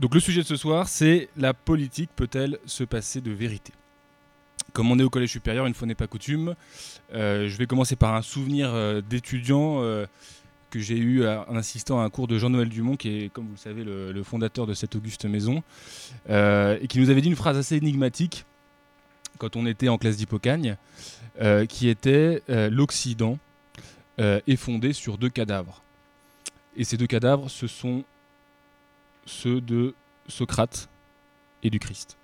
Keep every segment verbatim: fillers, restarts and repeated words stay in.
Donc le sujet de ce soir, c'est la politique peut-elle se passer de vérité ? Comme on est au collège supérieur, une fois n'est pas coutume, euh, je vais commencer par un souvenir euh, d'étudiant euh, que j'ai eu à, en assistant à un cours de Jean-Noël Dumont, qui est, comme vous le savez, le, le fondateur de cette auguste maison, euh, et qui nous avait dit une phrase assez énigmatique quand on était en classe d'Hippocagne, euh, qui était euh, « L'Occident euh, est fondé sur deux cadavres ». Et ces deux cadavres, ce sont ceux de Socrate et du Christ.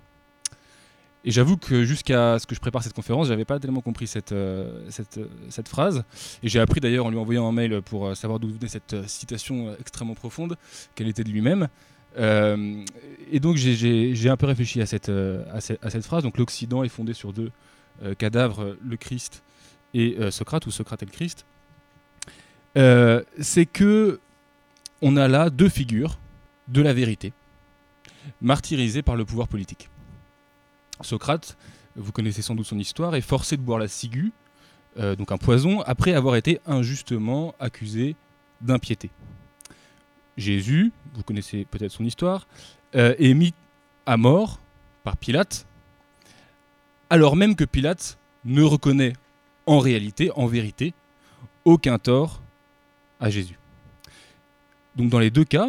Et j'avoue que jusqu'à ce que je prépare cette conférence, je n'avais pas tellement compris cette, euh, cette, euh, cette phrase. Et j'ai appris d'ailleurs en lui envoyant un mail pour euh, savoir d'où venait cette euh, citation euh, extrêmement profonde, qu'elle était de lui-même. Euh, et donc j'ai, j'ai, j'ai un peu réfléchi à cette, euh, à, cette, à cette phrase. Donc l'Occident est fondé sur deux euh, cadavres, le Christ et euh, Socrate, ou Socrate et le Christ. Euh, c'est que on a là deux figures de la vérité, martyrisées par le pouvoir politique. Socrate, vous connaissez sans doute son histoire, est forcé de boire la ciguë, euh, donc un poison, après avoir été injustement accusé d'impiété. Jésus, vous connaissez peut-être son histoire, euh, est mis à mort par Pilate, alors même que Pilate ne reconnaît en réalité, en vérité, aucun tort à Jésus. Donc dans les deux cas,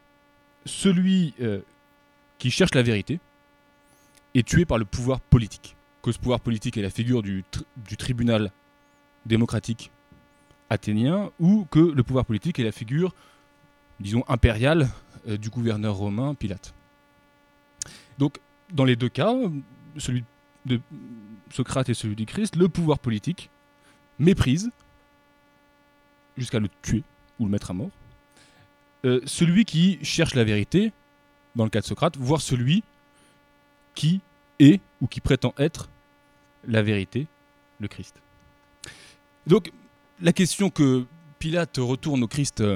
celui euh, qui cherche la vérité est tué par le pouvoir politique. Que ce pouvoir politique est la figure du, tr- du tribunal démocratique athénien, ou que le pouvoir politique est la figure, disons, impériale euh, du gouverneur romain Pilate. Donc, dans les deux cas, celui de Socrate et celui du Christ, le pouvoir politique méprise, jusqu'à le tuer ou le mettre à mort, euh, celui qui cherche la vérité, dans le cas de Socrate, voire celui qui est ou qui prétend être la vérité, le Christ. Donc, la question que Pilate retourne au Christ euh,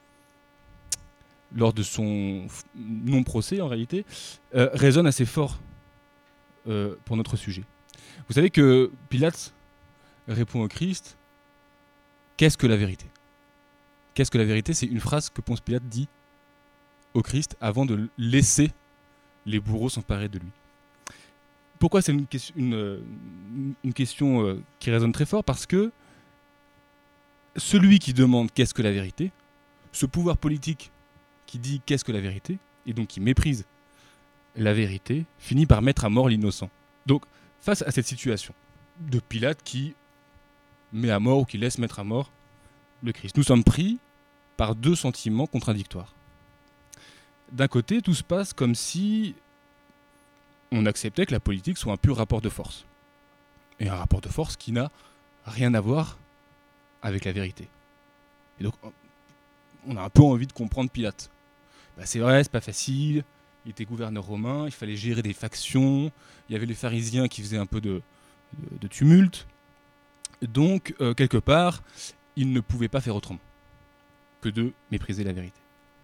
lors de son non-procès, en réalité, euh, résonne assez fort euh, pour notre sujet. Vous savez que Pilate répond au Christ « Qu'est-ce que la vérité ?» Qu'est-ce que la vérité ? C'est une phrase que Ponce Pilate dit au Christ avant de laisser les bourreaux s'emparer de lui. Pourquoi c'est une, question, une, une question euh, qui résonne très fort ? Parce que celui qui demande qu'est-ce que la vérité, ce pouvoir politique qui dit qu'est-ce que la vérité, et donc qui méprise la vérité, finit par mettre à mort l'innocent. Donc, face à cette situation de Pilate qui met à mort ou qui laisse mettre à mort le Christ, nous sommes pris par deux sentiments contradictoires. D'un côté, tout se passe comme si on acceptait que la politique soit un pur rapport de force. Et un rapport de force qui n'a rien à voir avec la vérité. Et donc, on a un peu envie de comprendre Pilate. Bah, c'est vrai, c'est pas facile, il était gouverneur romain, il fallait gérer des factions, il y avait les pharisiens qui faisaient un peu de, de, de tumulte. Donc, euh, quelque part, il ne pouvait pas faire autrement que de mépriser la vérité.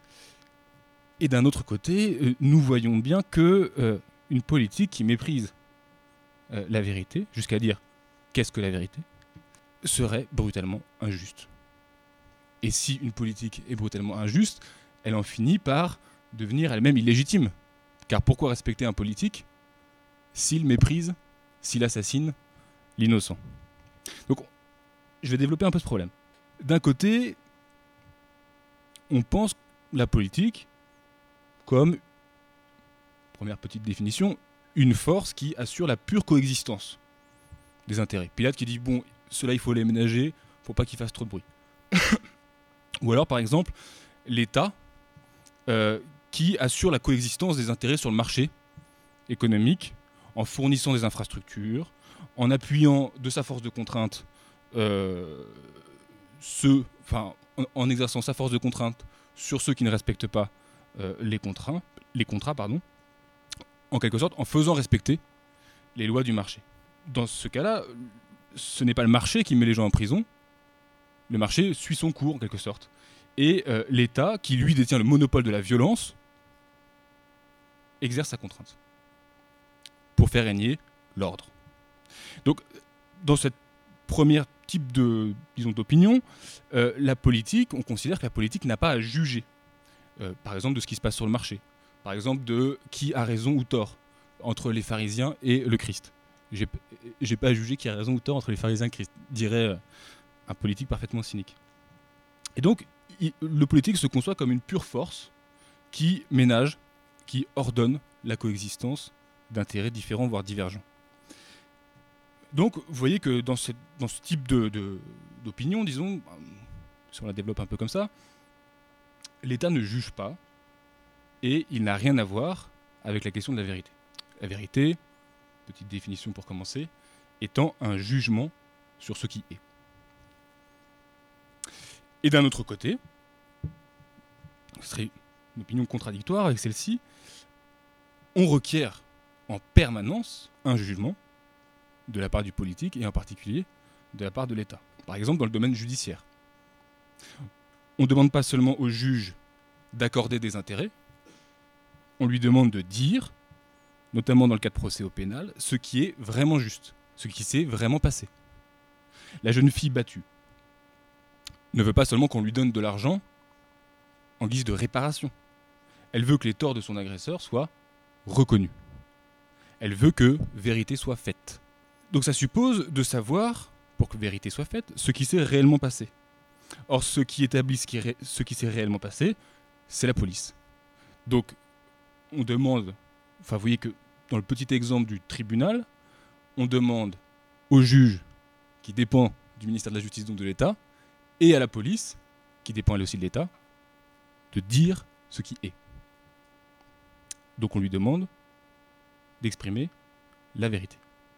Et d'un autre côté, euh, nous voyons bien que euh, une politique qui méprise euh, la vérité, jusqu'à dire qu'est-ce que la vérité, serait brutalement injuste. Et si une politique est brutalement injuste, elle en finit par devenir elle-même illégitime. Car pourquoi respecter un politique s'il méprise, s'il assassine l'innocent ? Donc, je vais développer un peu ce problème. D'un côté, on pense la politique comme, première petite définition, une force qui assure la pure coexistence des intérêts. Pilate qui dit, bon, cela il faut les ménager, il ne faut pas qu'ils fassent trop de bruit. Ou alors, par exemple, l'État euh, qui assure la coexistence des intérêts sur le marché économique en fournissant des infrastructures, en appuyant de sa force de contrainte, euh, ceux, enfin, en, en exerçant sa force de contrainte sur ceux qui ne respectent pas euh, les, contraints, les contrats, pardon, en quelque sorte, en faisant respecter les lois du marché. Dans ce cas-là, ce n'est pas le marché qui met les gens en prison, le marché suit son cours en quelque sorte. Et euh, l'État, qui lui détient le monopole de la violence, exerce sa contrainte pour faire régner l'ordre. Donc, dans cette première type de, disons, d'opinion, euh, la politique, on considère que la politique n'a pas à juger, euh, par exemple, de ce qui se passe sur le marché, Par exemple, de qui a raison ou tort entre les pharisiens et le Christ. J'ai, j'ai pas à juger qui a raison ou tort entre les pharisiens et le Christ, dirait un politique parfaitement cynique. Et donc, il, le politique se conçoit comme une pure force qui ménage, qui ordonne la coexistence d'intérêts différents, voire divergents. Donc, vous voyez que dans, cette, dans ce type de, de, d'opinion, disons, si on la développe un peu comme ça, l'État ne juge pas et il n'a rien à voir avec la question de la vérité. La vérité, petite définition pour commencer, étant un jugement sur ce qui est. Et d'un autre côté, ce serait une opinion contradictoire avec celle-ci, on requiert en permanence un jugement de la part du politique et en particulier de la part de l'État. Par exemple, dans le domaine judiciaire. On ne demande pas seulement au juge d'accorder des intérêts, on lui demande de dire, notamment dans le cas de procès au pénal, ce qui est vraiment juste, ce qui s'est vraiment passé. La jeune fille battue ne veut pas seulement qu'on lui donne de l'argent en guise de réparation. Elle veut que les torts de son agresseur soient reconnus. Elle veut que vérité soit faite. Donc ça suppose de savoir, pour que vérité soit faite, ce qui s'est réellement passé. Or, ce qui établit ce qui, ré... ce qui s'est réellement passé, c'est la police. Donc, on demande, enfin vous voyez que dans le petit exemple du tribunal, on demande au juge, qui dépend du ministère de la Justice, donc de l'État, et à la police, qui dépend elle aussi de l'État, de dire ce qui est. Donc on lui demande d'exprimer la vérité.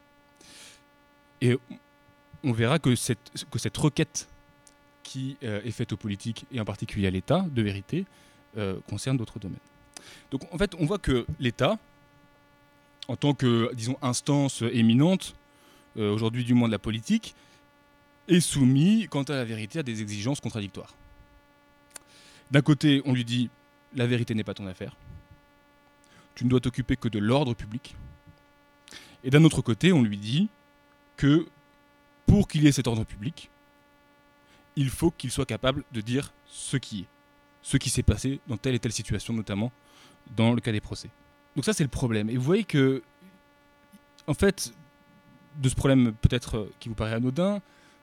Et on verra que cette, que cette requête qui euh, est faite aux politiques, et en particulier à l'État, de vérité, euh, concerne d'autres domaines. Donc en fait, on voit que l'État, en tant que, disons, instance éminente, euh, aujourd'hui du moins de la politique, est soumis, quant à la vérité, à des exigences contradictoires. D'un côté, on lui dit « la vérité n'est pas ton affaire, tu ne dois t'occuper que de l'ordre public ». Et d'un autre côté, on lui dit que pour qu'il y ait cet ordre public, il faut qu'il soit capable de dire ce qui est, ce qui s'est passé dans telle et telle situation, notamment dans le cas des procès. Donc ça, c'est le problème. Et vous voyez que, en fait, de ce problème peut-être qui vous paraît anodin,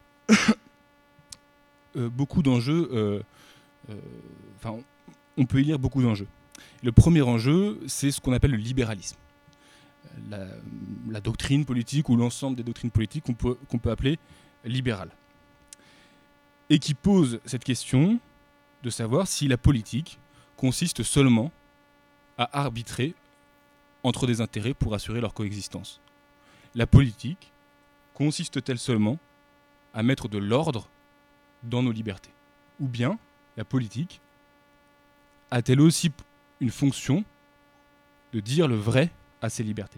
euh, beaucoup d'enjeux, euh, euh, enfin, on peut y lire beaucoup d'enjeux. Le premier enjeu, c'est ce qu'on appelle le libéralisme. La, la doctrine politique ou l'ensemble des doctrines politiques qu'on peut, qu'on peut appeler libérales. Et qui pose cette question de savoir si la politique consiste seulement à arbitrer entre des intérêts pour assurer leur coexistence. La politique consiste-t-elle seulement à mettre de l'ordre dans nos libertés? Ou bien la politique a-t-elle aussi une fonction de dire le vrai à ces libertés?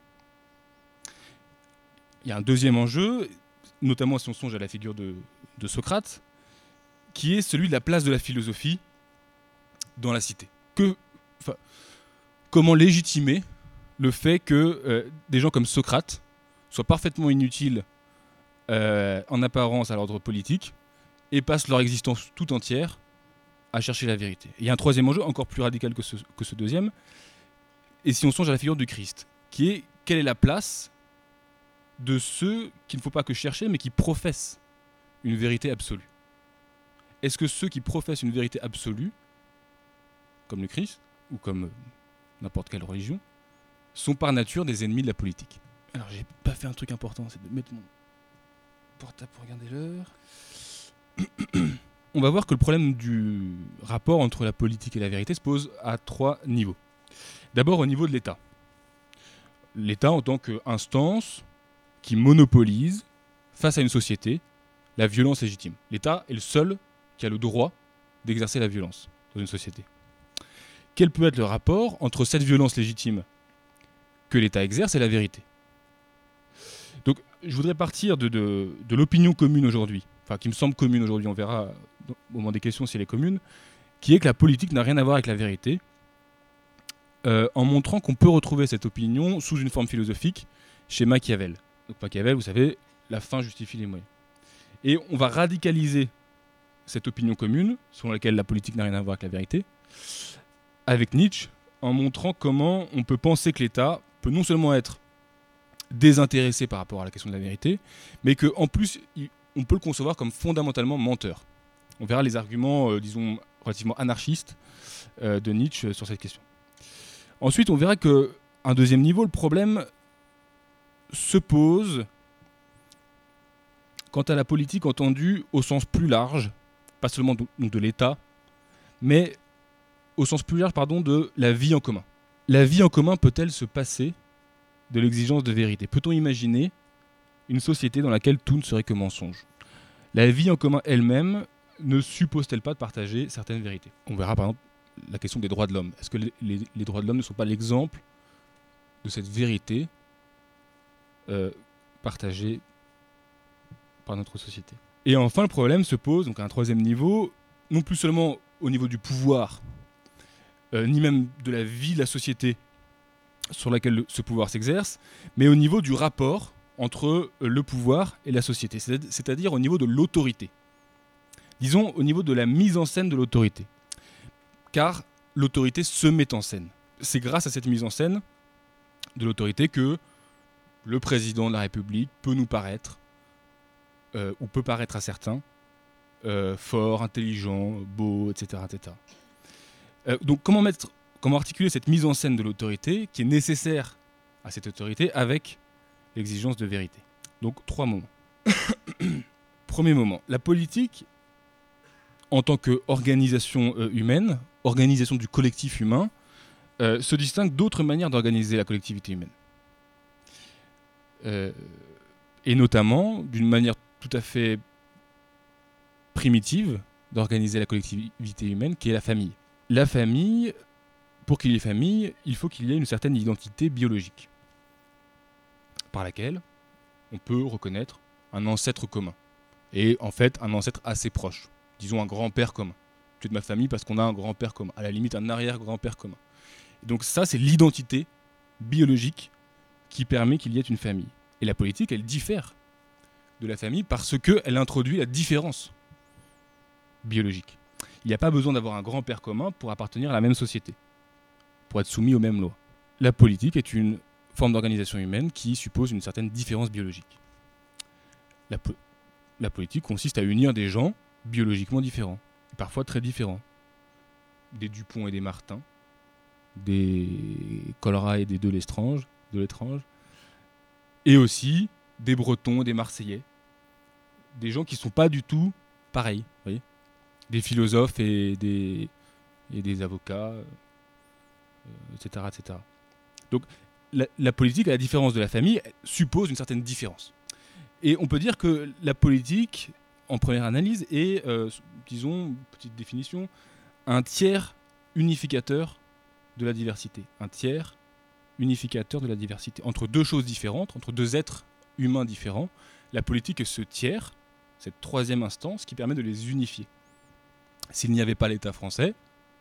Il y a un deuxième enjeu, notamment si on songe à la figure de, de Socrate, qui est celui de la place de la philosophie dans la cité. Que, enfin, comment légitimer le fait que euh, des gens comme Socrate soient parfaitement inutiles euh, en apparence à l'ordre politique et passent leur existence tout entière à chercher la vérité. Et il y a un troisième enjeu, encore plus radical que ce, que ce deuxième, et si on songe à la figure du Christ, qui est quelle est la place de ceux qu'il ne faut pas que chercher, mais qui professent une vérité absolue. Est-ce que ceux qui professent une vérité absolue, comme le Christ, ou comme n'importe quelle religion, sont par nature des ennemis de la politique? Alors, j'ai pas fait un truc important, c'est de mettre mon portable pour regarder l'heure. On va voir que le problème du rapport entre la politique et la vérité se pose à trois niveaux. D'abord, au niveau de l'État. L'État en tant qu'instance qui monopolise, face à une société, la violence légitime. L'État est le seul qui a le droit d'exercer la violence dans une société. Quel peut être le rapport entre cette violence légitime que l'État exerce et la vérité? Donc, je voudrais partir de, de, de l'opinion commune aujourd'hui, enfin qui me semble commune aujourd'hui, on verra au moment des questions si elle est commune, qui est que la politique n'a rien à voir avec la vérité, euh, en montrant qu'on peut retrouver cette opinion sous une forme philosophique chez Machiavel. Donc Machiavel, vous savez, la fin justifie les moyens. Et on va radicaliser cette opinion commune, selon laquelle la politique n'a rien à voir avec la vérité, avec Nietzsche, en montrant comment on peut penser que l'État peut non seulement être désintéressé par rapport à la question de la vérité, mais qu'en plus, il, on peut le concevoir comme fondamentalement menteur. On verra les arguments, euh, disons, relativement anarchistes euh, de Nietzsche sur cette question. Ensuite, on verra qu'à un deuxième niveau, le problème se pose quant à la politique entendue au sens plus large, pas seulement de, de l'État, mais au sens plus large pardon, de la vie en commun. La vie en commun peut-elle se passer de l'exigence de vérité ? Peut-on imaginer une société dans laquelle tout ne serait que mensonge ? La vie en commun elle-même ne suppose-t-elle pas de partager certaines vérités ? On verra par exemple la question des droits de l'homme. Est-ce que les, les, les droits de l'homme ne sont pas l'exemple de cette vérité euh, partagée par notre société ? Et enfin, le problème se pose donc à un troisième niveau, non plus seulement au niveau du pouvoir, euh, ni même de la vie de la société sur laquelle le, ce pouvoir s'exerce, mais au niveau du rapport entre euh, le pouvoir et la société, c'est- c'est-à-dire au niveau de l'autorité. Disons au niveau de la mise en scène de l'autorité. Car l'autorité se met en scène. C'est grâce à cette mise en scène de l'autorité que le président de la République peut nous paraître, euh, ou peut paraître à certains, euh, fort, intelligent, beau, et cetera et cetera. Euh, donc comment, mettre, comment articuler cette mise en scène de l'autorité qui est nécessaire à cette autorité avec l'exigence de vérité ? Donc trois moments. Premier moment, la politique en tant qu'organisation euh, humaine, organisation du collectif humain, euh, se distingue d'autres manières d'organiser la collectivité humaine. Euh, et notamment d'une manière tout à fait primitive d'organiser la collectivité humaine, qui est la famille. La famille, pour qu'il y ait famille, il faut qu'il y ait une certaine identité biologique, par laquelle on peut reconnaître un ancêtre commun. Et en fait, un ancêtre assez proche. Disons un grand-père commun. Tu es de ma famille parce qu'on a un grand-père commun. À la limite, un arrière-grand-père commun. Et donc ça, c'est l'identité biologique qui permet qu'il y ait une famille. Et la politique, elle diffère de la famille parce qu'elle introduit la différence biologique. Il n'y a pas besoin d'avoir un grand-père commun pour appartenir à la même société, pour être soumis aux mêmes lois. La politique est une forme d'organisation humaine qui suppose une certaine différence biologique. La, po- la politique consiste à unir des gens biologiquement différents, et parfois très différents. Des Dupont et des Martin, des Colrat et des Delestrange, de l'étrange, et aussi des Bretons et des Marseillais, des gens qui ne sont pas du tout pareils, vous voyez, des philosophes et des, et des avocats, euh, et cetera, et cetera. Donc la, la politique, à la différence de la famille, suppose une certaine différence. Et on peut dire que la politique, en première analyse, est, euh, disons, petite définition, un tiers unificateur de la diversité. Un tiers unificateur de la diversité. Entre deux choses différentes, entre deux êtres humains différents, la politique est ce tiers, cette troisième instance qui permet de les unifier. S'il n'y avait pas l'État français,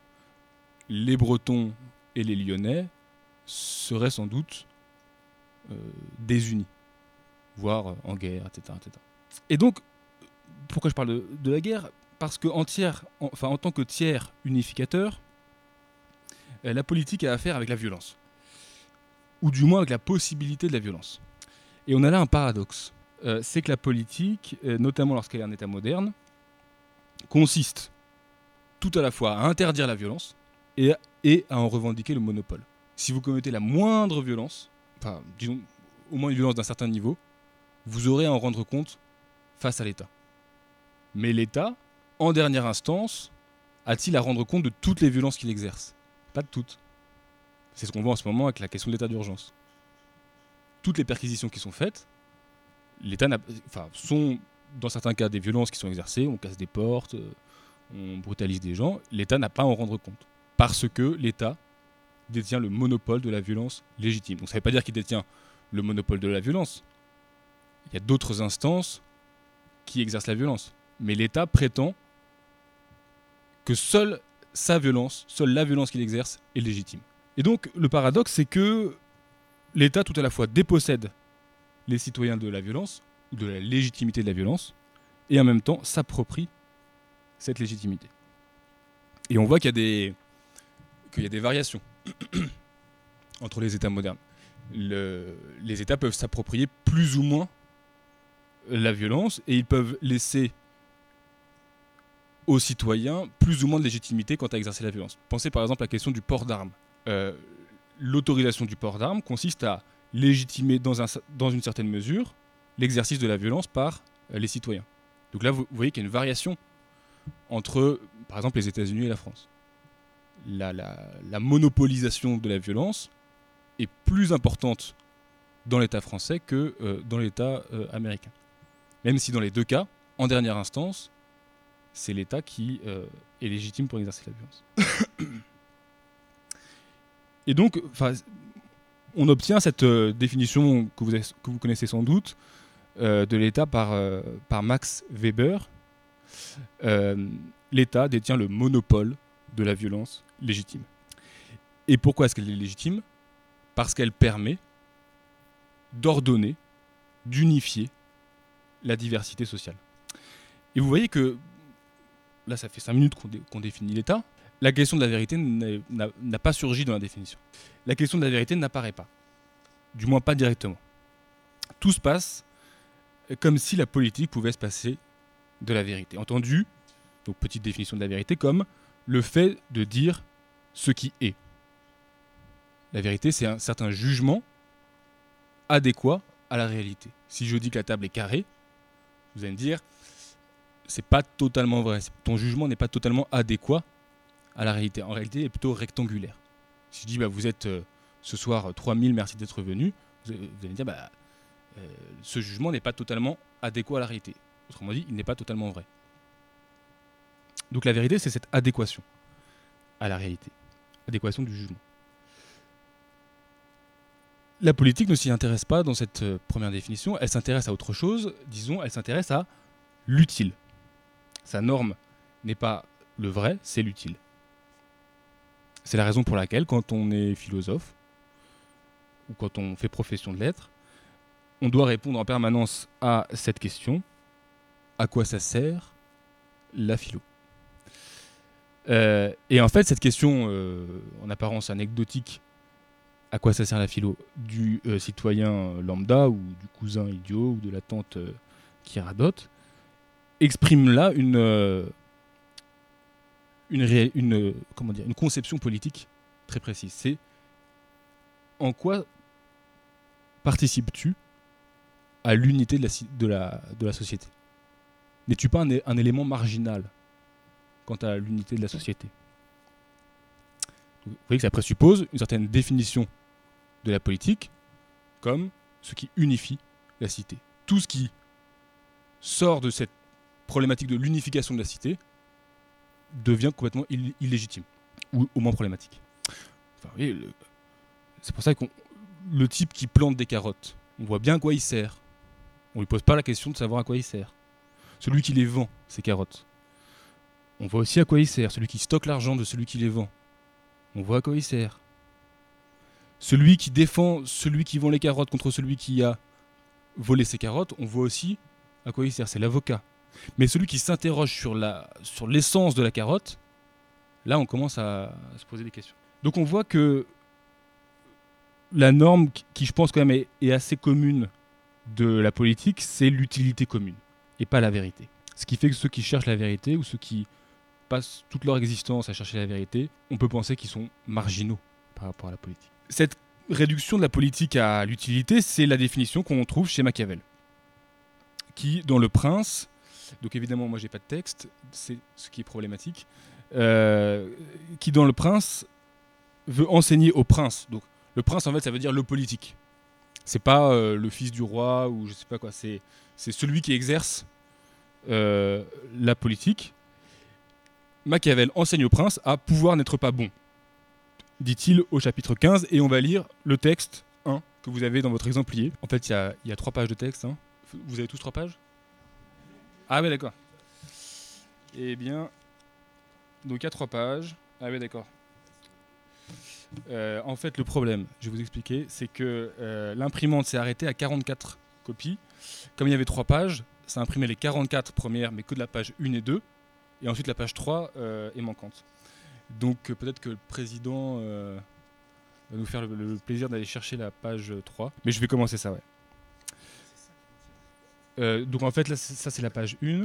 les Bretons et les Lyonnais seraient sans doute euh, désunis, voire en guerre, et cetera, et cetera. Et donc, pourquoi je parle de, de la guerre ? Parce qu'en tiers, en, enfin, en tant que tiers unificateur, euh, la politique a affaire avec la violence, ou du moins avec la possibilité de la violence. Et on a là un paradoxe, euh, c'est que la politique, euh, notamment lorsqu'elle est un État moderne, consiste tout à la fois à interdire la violence et à, et à en revendiquer le monopole. Si vous commettez la moindre violence, enfin, disons, au moins une violence d'un certain niveau, vous aurez à en rendre compte face à l'État. Mais l'État, en dernière instance, a-t-il à rendre compte de toutes les violences qu'il exerce ? Pas de toutes. C'est ce qu'on voit en ce moment avec la question de l'état d'urgence. Toutes les perquisitions qui sont faites, l'État n'a, enfin, sont dans certains cas des violences qui sont exercées, on casse des portes, on brutalise des gens, l'État n'a pas à en rendre compte. Parce que l'État détient le monopole de la violence légitime. Donc ça ne veut pas dire qu'il détient le monopole de la violence. Il y a d'autres instances qui exercent la violence. Mais l'État prétend que seule sa violence, seule la violence qu'il exerce est légitime. Et donc le paradoxe, c'est que l'État tout à la fois dépossède les citoyens de la violence, ou de la légitimité de la violence, et en même temps s'approprie cette légitimité. Et on voit qu'il y a des, qu'il y a des variations. entre les États modernes. Le, les États peuvent s'approprier plus ou moins la violence et ils peuvent laisser aux citoyens plus ou moins de légitimité quant à exercer la violence. Pensez par exemple à la question du port d'armes. Euh, l'autorisation du port d'armes consiste à légitimer dans, un, dans une certaine mesure l'exercice de la violence par euh, les citoyens. Donc là, vous, vous voyez qu'il y a une variation entre, par exemple, les États-Unis et la France. La, la, la monopolisation de la violence est plus importante dans l'État français que euh, dans l'État euh, américain. Même si dans les deux cas, en dernière instance, c'est l'État qui euh, est légitime pour exercer la violence. Et donc, on obtient cette euh, définition que vous, avez, que vous connaissez sans doute euh, de l'État par, euh, par Max Weber. Euh, L'État détient le monopole de la violence légitime. Et pourquoi est-ce qu'elle est légitime ? Parce qu'elle permet d'ordonner, d'unifier la diversité sociale. Et vous voyez que, là ça fait cinq minutes qu'on, dé- qu'on définit l'État, la question de la vérité n'a, n'a pas surgi dans la définition. La question de la vérité n'apparaît pas, du moins pas directement. Tout se passe comme si la politique pouvait se passer de la vérité. Entendu, donc petite définition de la vérité, comme le fait de dire ce qui est. La vérité, c'est un certain jugement adéquat à la réalité. Si je dis que la table est carrée, vous allez me dire, c'est pas totalement vrai. Ton jugement n'est pas totalement adéquat à la réalité. En réalité, il est plutôt rectangulaire. Si je dis, bah, vous êtes euh, ce soir trois mille, merci d'être venu, vous allez me dire, bah, euh, ce jugement n'est pas totalement adéquat à la réalité. Autrement dit, il n'est pas totalement vrai. Donc la vérité, c'est cette adéquation à la réalité. Adéquation du jugement. La politique ne s'y intéresse pas dans cette euh, première définition, elle s'intéresse à autre chose, disons, elle s'intéresse à l'utile. Sa norme n'est pas le vrai, c'est l'utile. C'est la raison pour laquelle, quand on est philosophe, ou quand on fait profession de l'être, on doit répondre en permanence à cette question, à quoi ça sert la philo ? euh, Et en fait, cette question, euh, en apparence anecdotique, à quoi ça sert la philo, du euh, citoyen lambda ou du cousin idiot ou de la tante euh, qui radote, exprime là une, euh, une, ré- une, euh, comment dire, une conception politique très précise. C'est en quoi participes-tu à l'unité de la, de la, de la société ? N'es-tu pas un, un élément marginal quant à l'unité de la société ? Vous voyez que ça présuppose une certaine définition de la politique comme ce qui unifie la cité. Tout ce qui sort de cette problématique de l'unification de la cité devient complètement ill- illégitime, ou au moins problématique. Enfin, vous voyez, le... c'est pour ça que le type qui plante des carottes, on voit bien à quoi il sert. On ne lui pose pas la question de savoir à quoi il sert. Celui qui les vend, ces carottes, on voit aussi à quoi il sert. Celui qui stocke l'argent de celui qui les vend, on voit à quoi il sert. Celui qui défend celui qui vend les carottes contre celui qui a volé ses carottes, on voit aussi à quoi il sert. C'est l'avocat. Mais celui qui s'interroge sur, la, sur l'essence de la carotte, là on commence à, à se poser des questions. Donc on voit que la norme qui, je pense quand même, est, est assez commune de la politique, c'est l'utilité commune et pas la vérité. Ce qui fait que ceux qui cherchent la vérité ou ceux qui passent toute leur existence à chercher la vérité, on peut penser qu'ils sont marginaux par rapport à la politique. Cette réduction de la politique à l'utilité, c'est la définition qu'on trouve chez Machiavel, qui, dans Le Prince, donc évidemment moi j'ai pas de texte, c'est ce qui est problématique, euh, qui dans Le Prince veut enseigner au prince. Donc le prince en fait ça veut dire le politique. C'est pas euh, le fils du roi ou je sais pas quoi, c'est, c'est celui qui exerce euh, la politique. Machiavel enseigne au prince à pouvoir n'être pas bon, dit-il au chapitre quinze, et on va lire le texte un que vous avez dans votre exemplier. En fait, il y a, y a trois pages de texte. Hein. Vous avez tous trois pages ? Ah ouais, d'accord. Eh bien, donc il y a trois pages. Ah ouais, d'accord. Euh, en fait, le problème, je vais vous expliquer, c'est que euh, l'imprimante s'est arrêtée à quarante-quatre copies. Comme il y avait trois pages, ça imprimait les quarante-quatre premières, mais que de la page un et deux. Et ensuite, la page trois euh, est manquante. Donc, euh, peut-être que le président euh, va nous faire le, le plaisir d'aller chercher la page trois. Mais je vais commencer ça, ouais. Euh, donc en fait, là, ça c'est la page un.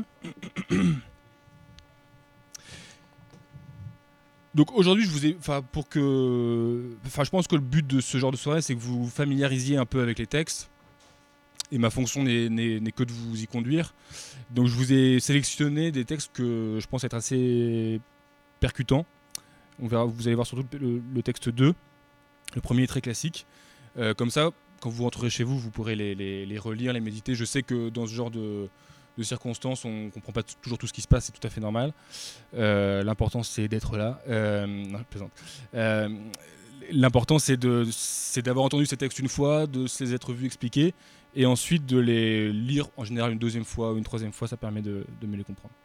Donc aujourd'hui, je vous ai, enfin pour que, enfin je pense que le but de ce genre de soirée, c'est que vous vous familiarisiez un peu avec les textes. Et ma fonction n'est, n'est, n'est que de vous y conduire. Donc je vous ai sélectionné des textes que je pense être assez percutants. On verra, vous allez voir surtout le, le texte deux. Le premier est très classique. Euh, comme ça, quand vous rentrerez chez vous, vous pourrez les, les, les relire, les méditer. Je sais que dans ce genre de, de circonstances, on ne comprend pas t- toujours tout ce qui se passe, c'est tout à fait normal. Euh, l'important, c'est d'être là. Euh, non, je plaisante. Euh, l'important, c'est, de, c'est d'avoir entendu ces textes une fois, de se les être vus expliqués, et ensuite de les lire en général une deuxième fois ou une troisième fois. Ça permet de, de mieux les comprendre.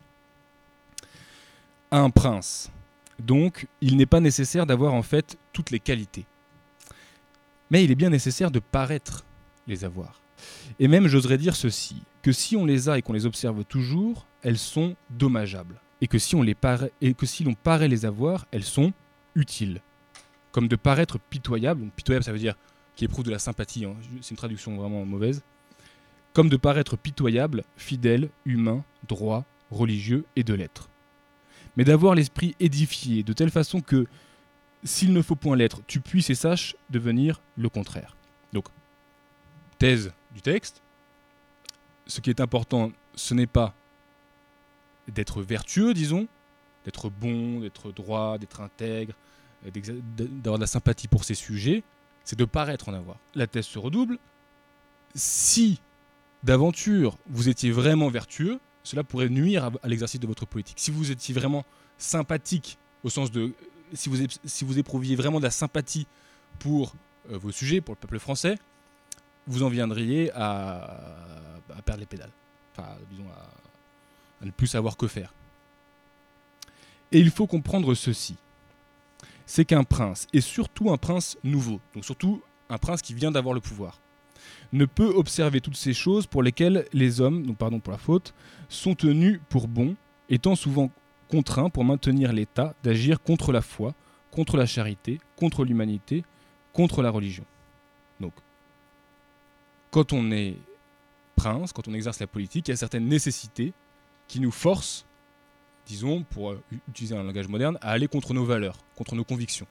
Un prince. Donc, il n'est pas nécessaire d'avoir en fait toutes les qualités. Mais il est bien nécessaire de paraître les avoir. Et même, j'oserais dire ceci, que si on les a et qu'on les observe toujours, elles sont dommageables. Et que si on, les paraît, et que si l'on paraît les avoir, elles sont utiles. Comme de paraître pitoyable. Donc, pitoyable, ça veut dire qui éprouve de la sympathie. Hein, c'est une traduction vraiment mauvaise. Comme de paraître pitoyable, fidèle, humain, droit, religieux et de l'être. Mais d'avoir l'esprit édifié de telle façon que, s'il ne faut point l'être, tu puisses et saches devenir le contraire. Donc, thèse du texte. Ce qui est important, ce n'est pas d'être vertueux, disons, d'être bon, d'être droit, d'être intègre, d'avoir de la sympathie pour ses sujets, c'est de paraître en avoir. La thèse se redouble. Si, d'aventure, vous étiez vraiment vertueux, cela pourrait nuire à, à l'exercice de votre politique. Si vous étiez vraiment sympathique, au sens de... Si vous, si vous éprouviez vraiment de la sympathie pour euh, vos sujets, pour le peuple français, vous en viendriez à, à perdre les pédales. Enfin, disons, à, à ne plus savoir que faire. Et il faut comprendre ceci. C'est qu'un prince, et surtout un prince nouveau, donc surtout un prince qui vient d'avoir le pouvoir, ne peut observer toutes ces choses pour lesquelles les hommes, donc pardon pour la faute, sont tenus pour bons, étant souvent contraints pour maintenir l'État d'agir contre la foi, contre la charité, contre l'humanité, contre la religion. Donc, quand on est prince, quand on exerce la politique, il y a certaines nécessités qui nous forcent, disons, pour euh, utiliser un langage moderne, à aller contre nos valeurs, contre nos convictions.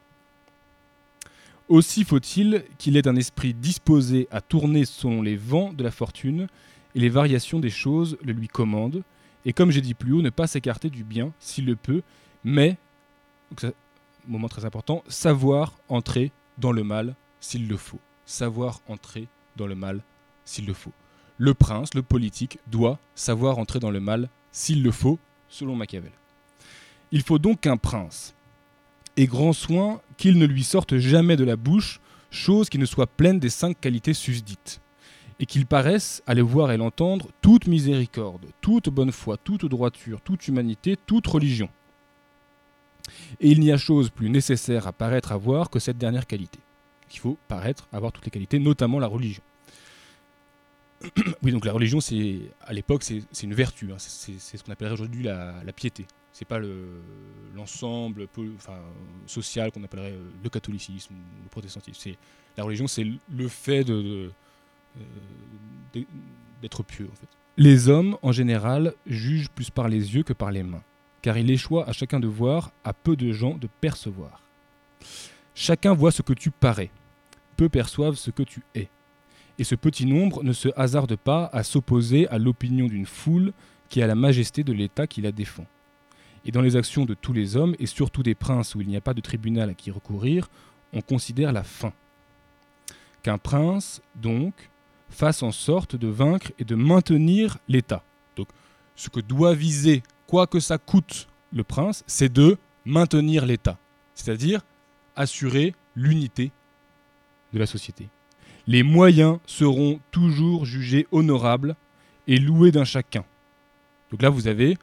Aussi faut-il qu'il ait un esprit disposé à tourner selon les vents de la fortune et les variations des choses le lui commandent, et comme j'ai dit plus haut, ne pas s'écarter du bien s'il le peut, mais, donc ça, moment très important, savoir entrer dans le mal s'il le faut. Savoir entrer dans le mal s'il le faut. Le prince, le politique, doit savoir entrer dans le mal s'il le faut, selon Machiavel. Il faut donc qu'un prince ait grand soin qu'il ne lui sorte jamais de la bouche chose qui ne soit pleine des cinq qualités susdites, et qu'il paraisse, à le voir et l'entendre, toute miséricorde, toute bonne foi, toute droiture, toute humanité, toute religion. Et il n'y a chose plus nécessaire à paraître avoir que cette dernière qualité. Il faut paraître avoir toutes les qualités, notamment la religion. Oui, donc la religion, c'est, à l'époque, c'est, c'est une vertu. Hein. C'est, c'est ce qu'on appellerait aujourd'hui la, la piété. C'est pas le, l'ensemble enfin, social qu'on appellerait le catholicisme ou le protestantisme. C'est, la religion, c'est le fait de, de, de, d'être pieux, en fait. Les hommes, en général, jugent plus par les yeux que par les mains, car il échoit à chacun de voir, à peu de gens de percevoir. Chacun voit ce que tu parais, peu perçoivent ce que tu es. Et ce petit nombre ne se hasarde pas à s'opposer à l'opinion d'une foule qui a la majesté de l'État qui la défend. Et dans les actions de tous les hommes, et surtout des princes où il n'y a pas de tribunal à qui recourir, on considère la fin. Qu'un prince, donc, fasse en sorte de vaincre et de maintenir l'État. Donc, ce que doit viser, quoi que ça coûte, le prince, c'est de maintenir l'État. C'est-à-dire assurer l'unité de la société. Les moyens seront toujours jugés honorables et loués d'un chacun. Donc là, vous avez,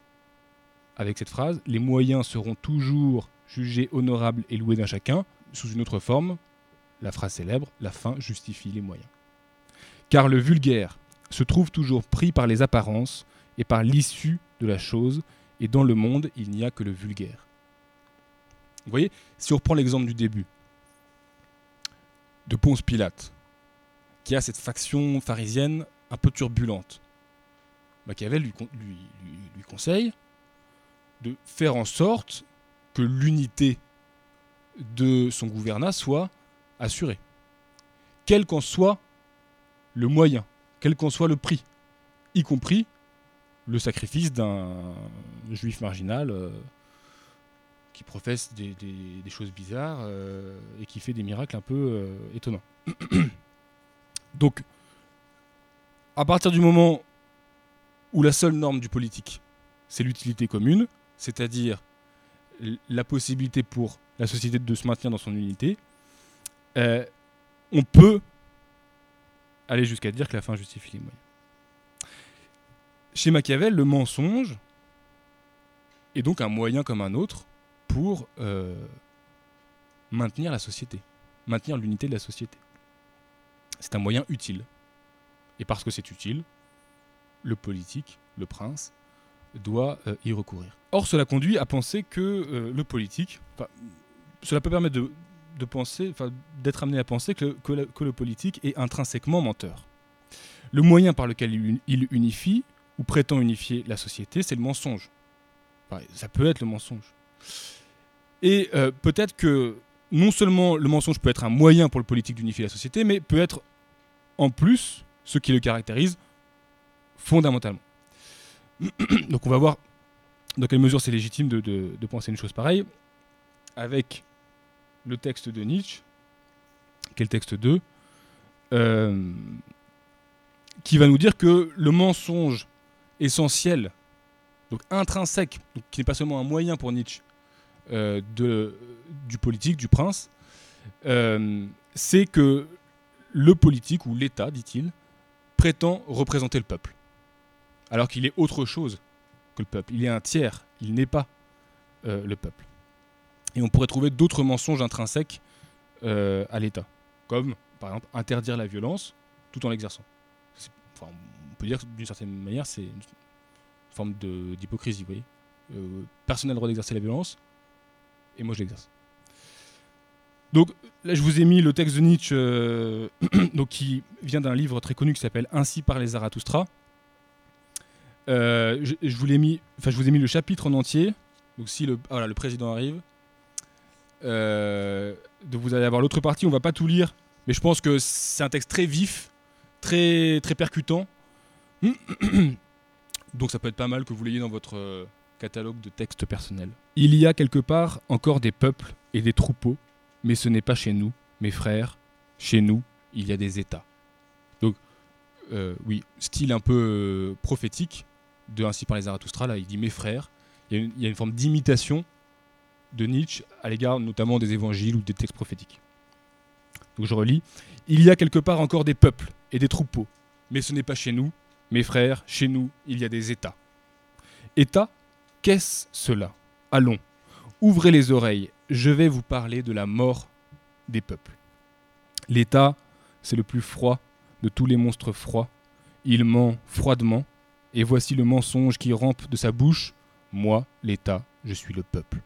avec cette phrase, les moyens seront toujours jugés honorables et loués d'un chacun, sous une autre forme, la phrase célèbre, la fin justifie les moyens. Car le vulgaire se trouve toujours pris par les apparences et par l'issue de la chose, et dans le monde, il n'y a que le vulgaire. Vous voyez, si on reprend l'exemple du début, de Ponce Pilate, qui a cette faction pharisienne un peu turbulente. Machiavel lui, lui, lui, lui conseille de faire en sorte que l'unité de son gouvernorat soit assurée, quel qu'en soit le moyen, quel qu'en soit le prix, y compris le sacrifice d'un juif marginal euh, qui professe des, des, des choses bizarres euh, et qui fait des miracles un peu euh, étonnants. Donc, à partir du moment où la seule norme du politique, c'est l'utilité commune, c'est-à-dire la possibilité pour la société de se maintenir dans son unité, euh, on peut aller jusqu'à dire que la fin justifie les moyens. Chez Machiavel, le mensonge est donc un moyen comme un autre pour euh, maintenir la société, maintenir l'unité de la société. C'est un moyen utile. Et parce que c'est utile, le politique, le prince, doit euh, y recourir. Or, cela conduit à penser que euh, le politique, cela peut permettre de, de penser, d'être amené à penser que, que, la, que le politique est intrinsèquement menteur. Le moyen par lequel il, il unifie ou prétend unifier la société, c'est le mensonge. Enfin, ça peut être le mensonge. Et euh, peut-être que non seulement le mensonge peut être un moyen pour le politique d'unifier la société, mais peut être en plus ce qui le caractérise fondamentalement. Donc on va voir dans quelle mesure c'est légitime de, de, de penser une chose pareille avec le texte de Nietzsche, qui est le texte deux, euh, qui va nous dire que le mensonge essentiel, donc intrinsèque, donc qui n'est pas seulement un moyen pour Nietzsche euh, de, du politique, du prince, euh, c'est que le politique, ou l'État, dit-il, prétend représenter le peuple, alors qu'il est autre chose que le peuple. Il est un tiers, il n'est pas euh, le peuple. Et on pourrait trouver d'autres mensonges intrinsèques euh, à l'État, comme, par exemple, interdire la violence tout en l'exerçant. Enfin, on peut dire que d'une certaine manière, c'est une forme de, d'hypocrisie, vous voyez. Euh, personne n'a le droit d'exercer la violence, et moi je l'exerce. Donc là, je vous ai mis le texte de Nietzsche, euh, donc, qui vient d'un livre très connu qui s'appelle « Ainsi parlait Zarathustra ». Euh, je, je, vous l'ai mis, enfin, je vous ai mis le chapitre en entier. Donc si le, voilà, le président arrive, euh, donc vous allez avoir l'autre partie. On ne va pas tout lire, mais je pense que c'est un texte très vif, très, très percutant. Donc ça peut être pas mal que vous l'ayez dans votre euh, catalogue de textes personnels. Il y a quelque part encore des peuples et des troupeaux, mais ce n'est pas chez nous, mes frères. Chez nous, il y a des États. Donc, euh, oui, style un peu euh, prophétique de Ainsi parlait Zarathustra. Là, il dit mes frères. Il y a une, il y a une forme d'imitation de Nietzsche à l'égard notamment des évangiles ou des textes prophétiques. Donc je relis. Il y a quelque part encore des peuples et des troupeaux, mais ce n'est pas chez nous, mes frères. Chez nous, il y a des États. États, qu'est-ce cela ? Allons, ouvrez les oreilles. Je vais vous parler de la mort des peuples. L'État, c'est le plus froid de tous les monstres froids. Il ment froidement, et voici le mensonge qui rampe de sa bouche. Moi, l'État, je suis le peuple.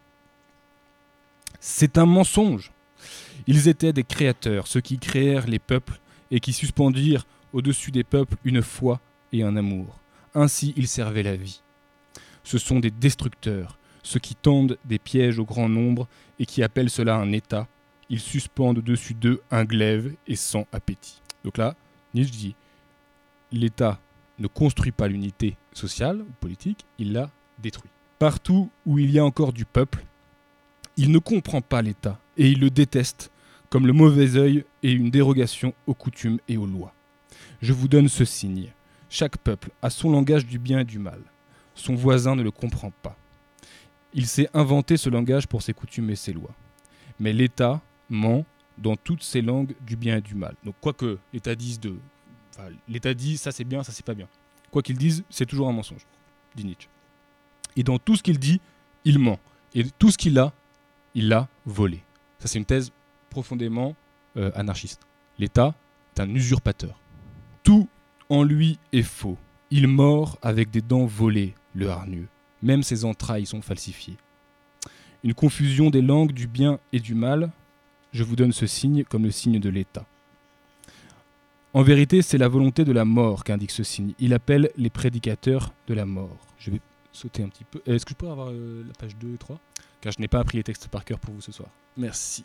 C'est un mensonge. Ils étaient des créateurs, ceux qui créèrent les peuples et qui suspendirent au-dessus des peuples une foi et un amour. Ainsi, ils servaient la vie. Ce sont des destructeurs, ceux qui tendent des pièges au grand nombre et qui appellent cela un État. Ils suspendent au-dessus d'eux un glaive et sans appétit. Donc là, Nietzsche dit, l'État ne construit pas l'unité sociale ou politique, il la détruit. Partout où il y a encore du peuple, il ne comprend pas l'État et il le déteste comme le mauvais œil et une dérogation aux coutumes et aux lois. Je vous donne ce signe. Chaque peuple a son langage du bien et du mal. Son voisin ne le comprend pas. Il s'est inventé ce langage pour ses coutumes et ses lois. Mais l'État ment dans toutes ses langues du bien et du mal. Donc quoi que l'État dise de... Enfin, l'État dit ça c'est bien, ça c'est pas bien. Quoi qu'il dise, c'est toujours un mensonge, dit Nietzsche. Et dans tout ce qu'il dit, il ment. Et tout ce qu'il a, il l'a volé. Ça c'est une thèse profondément euh, anarchiste. L'État est un usurpateur. Tout en lui est faux. Il mord avec des dents volées, le hargneux. Même ses entrailles sont falsifiées. Une confusion des langues du bien et du mal, je vous donne ce signe comme le signe de l'État. » En vérité, c'est la volonté de la mort qu'indique ce signe. Il appelle les prédicateurs de la mort. Je vais sauter un petit peu. Est-ce que je pourrais avoir euh, la page deux et trois ? Car je n'ai pas appris les textes par cœur pour vous ce soir. Merci.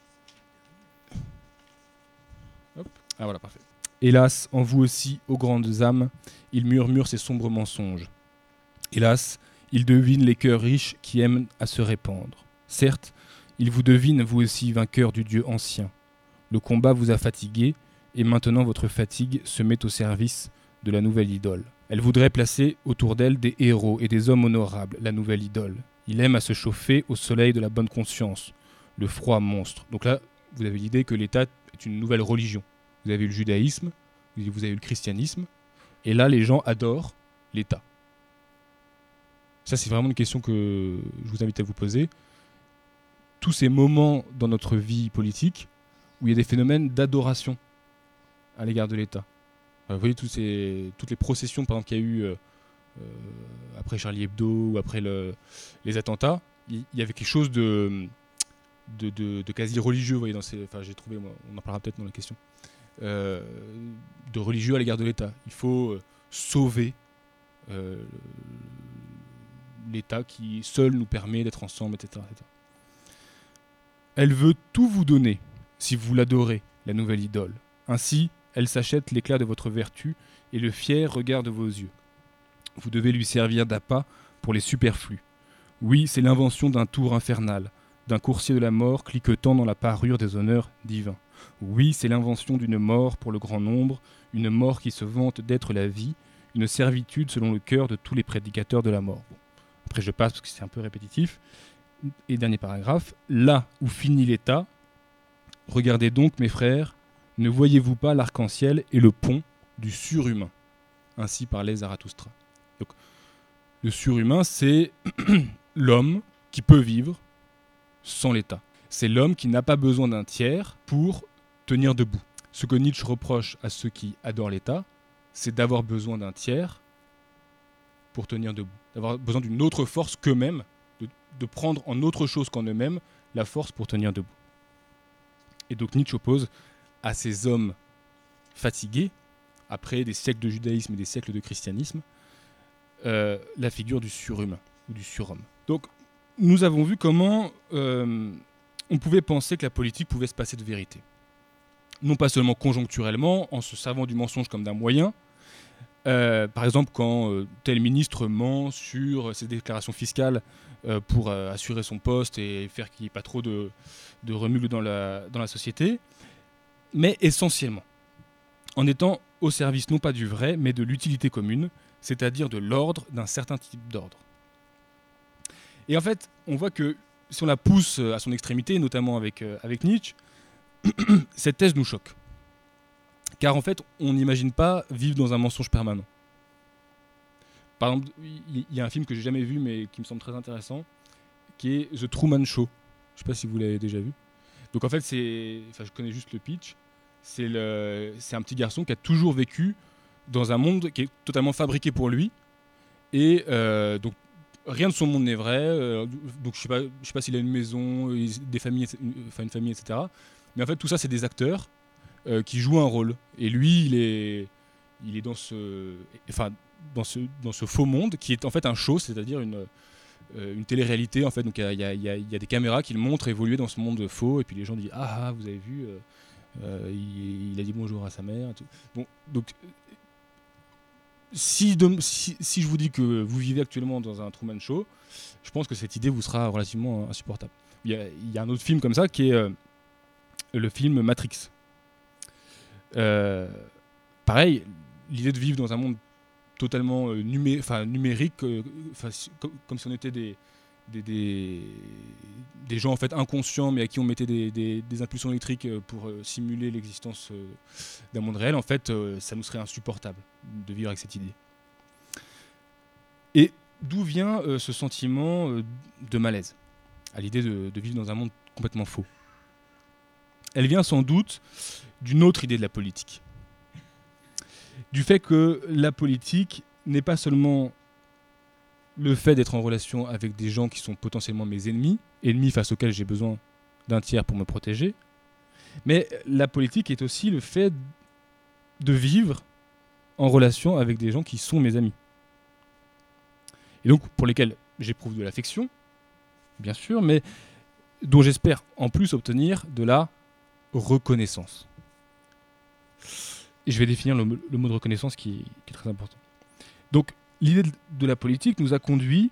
Hop. Ah voilà, parfait. Hélas, en vous aussi, ô grandes âmes, il murmure ses sombres mensonges. Hélas, il devine les cœurs riches qui aiment à se répandre. Certes, il vous devine, vous aussi, vainqueur du Dieu ancien. Le combat vous a fatigué, et maintenant votre fatigue se met au service de la nouvelle idole. Elle voudrait placer autour d'elle des héros et des hommes honorables, la nouvelle idole. Il aime à se chauffer au soleil de la bonne conscience, le froid monstre. Donc là, vous avez l'idée que l'État est une nouvelle religion. Vous avez eu le judaïsme, vous avez eu le christianisme, et là, les gens adorent l'État. Ça, c'est vraiment une question que je vous invite à vous poser. Tous ces moments dans notre vie politique où il y a des phénomènes d'adoration à l'égard de l'État. Vous voyez tous ces, toutes les processions par exemple, qu'il y a eu euh, euh, après Charlie Hebdo ou après le, les attentats, il y, y avait quelque chose de, de, de, de quasi religieux. Vous voyez, dans ces, enfin, j'ai trouvé, moi, on en parlera peut-être dans la question, euh, de religieux à l'égard de l'État. Il faut euh, sauver euh, l'État qui seul nous permet d'être ensemble, et cetera, et cetera. Elle veut tout vous donner si vous l'adorez, la nouvelle idole. Ainsi, elle s'achète l'éclat de votre vertu et le fier regard de vos yeux. Vous devez lui servir d'appât pour les superflus. Oui, c'est l'invention d'un tour infernal, d'un coursier de la mort cliquetant dans la parure des honneurs divins. Oui, c'est l'invention d'une mort pour le grand nombre, une mort qui se vante d'être la vie, une servitude selon le cœur de tous les prédicateurs de la mort. Bon. Après, je passe parce que c'est un peu répétitif. Et dernier paragraphe, là où finit l'État, regardez donc, mes frères, ne voyez-vous pas l'arc-en-ciel et le pont du surhumain ? Ainsi parlait Zarathustra. Donc, le surhumain, c'est l'homme qui peut vivre sans l'État. C'est l'homme qui n'a pas besoin d'un tiers pour tenir debout. Ce que Nietzsche reproche à ceux qui adorent l'État, c'est d'avoir besoin d'un tiers pour tenir debout. D'avoir besoin d'une autre force qu'eux-mêmes, de, de prendre en autre chose qu'en eux-mêmes la force pour tenir debout. Et donc Nietzsche oppose à ces hommes fatigués, après des siècles de judaïsme et des siècles de christianisme, euh, la figure du surhumain ou du surhomme. Donc, nous avons vu comment euh, on pouvait penser que la politique pouvait se passer de vérité. Non pas seulement conjoncturellement, en se servant du mensonge comme d'un moyen. Euh, par exemple, quand euh, tel ministre ment sur ses déclarations fiscales euh, pour euh, assurer son poste et faire qu'il n'y ait pas trop de, de remue dans la, dans la société, mais essentiellement en étant au service non pas du vrai, mais de l'utilité commune, c'est-à-dire de l'ordre, d'un certain type d'ordre. Et en fait, on voit que si on la pousse à son extrémité, notamment avec, euh, avec Nietzsche, cette thèse nous choque. Car en fait, on n'imagine pas vivre dans un mensonge permanent. Par exemple, il y, y a un film que j'ai jamais vu, mais qui me semble très intéressant, qui est The Truman Show. Je ne sais pas si vous l'avez déjà vu. Donc en fait, c'est, enfin, je connais juste le pitch. C'est, le, c'est un petit garçon qui a toujours vécu dans un monde qui est totalement fabriqué pour lui. Et euh, donc, rien de son monde n'est vrai. Euh, donc je ne sais pas, je sais pas s'il a une maison, des familles, enfin une famille, et cetera. Mais en fait, tout ça, c'est des acteurs euh, qui jouent un rôle. Et lui, il est, il est dans ce, enfin, dans ce, dans ce faux monde qui est en fait un show, c'est-à-dire une, euh, une télé-réalité. En fait, donc il y, y, y, y a des caméras qui le montrent évoluer dans ce monde faux. Et puis les gens disent ah, ah vous avez vu, euh, euh, il, il a dit bonjour à sa mère. Et tout. Bon, donc si, de, si, si je vous dis que vous vivez actuellement dans un Truman Show, je pense que cette idée vous sera relativement insupportable. Il y a, il y a un autre film comme ça qui est euh, le film Matrix. Euh, pareil, l'idée de vivre dans un monde totalement euh, numé, numérique, euh, comme, comme si on était des, des, des, des gens en fait inconscients, mais à qui on mettait des, des, des impulsions électriques pour euh, simuler l'existence euh, d'un monde réel, en fait, euh, ça nous serait insupportable de vivre avec cette idée. Et d'où vient euh, ce sentiment euh, de malaise à l'idée de, de vivre dans un monde complètement faux? Elle vient sans doute d'une autre idée de la politique. Du fait que la politique n'est pas seulement le fait d'être en relation avec des gens qui sont potentiellement mes ennemis, ennemis face auxquels j'ai besoin d'un tiers pour me protéger, Mais la politique est aussi le fait de vivre en relation avec des gens qui sont mes amis. Et donc pour lesquels j'éprouve de l'affection, bien sûr, mais dont j'espère en plus obtenir de la reconnaissance. Et je vais définir le, le mot de reconnaissance qui, qui est très important. Donc l'idée de, de la politique nous a conduit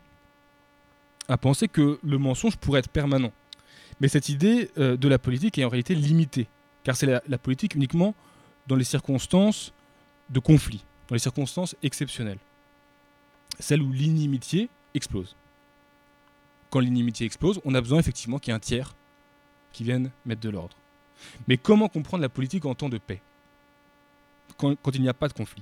à penser que le mensonge pourrait être permanent. Mais cette idée euh, de la politique est en réalité limitée, car c'est la, la politique uniquement dans les circonstances de conflit, dans les circonstances exceptionnelles. Celles où l'inimitié explose. Quand l'inimitié explose, on a besoin effectivement qu'il y ait un tiers qui vienne mettre de l'ordre. Mais comment comprendre la politique en temps de paix, quand, quand il n'y a pas de conflit?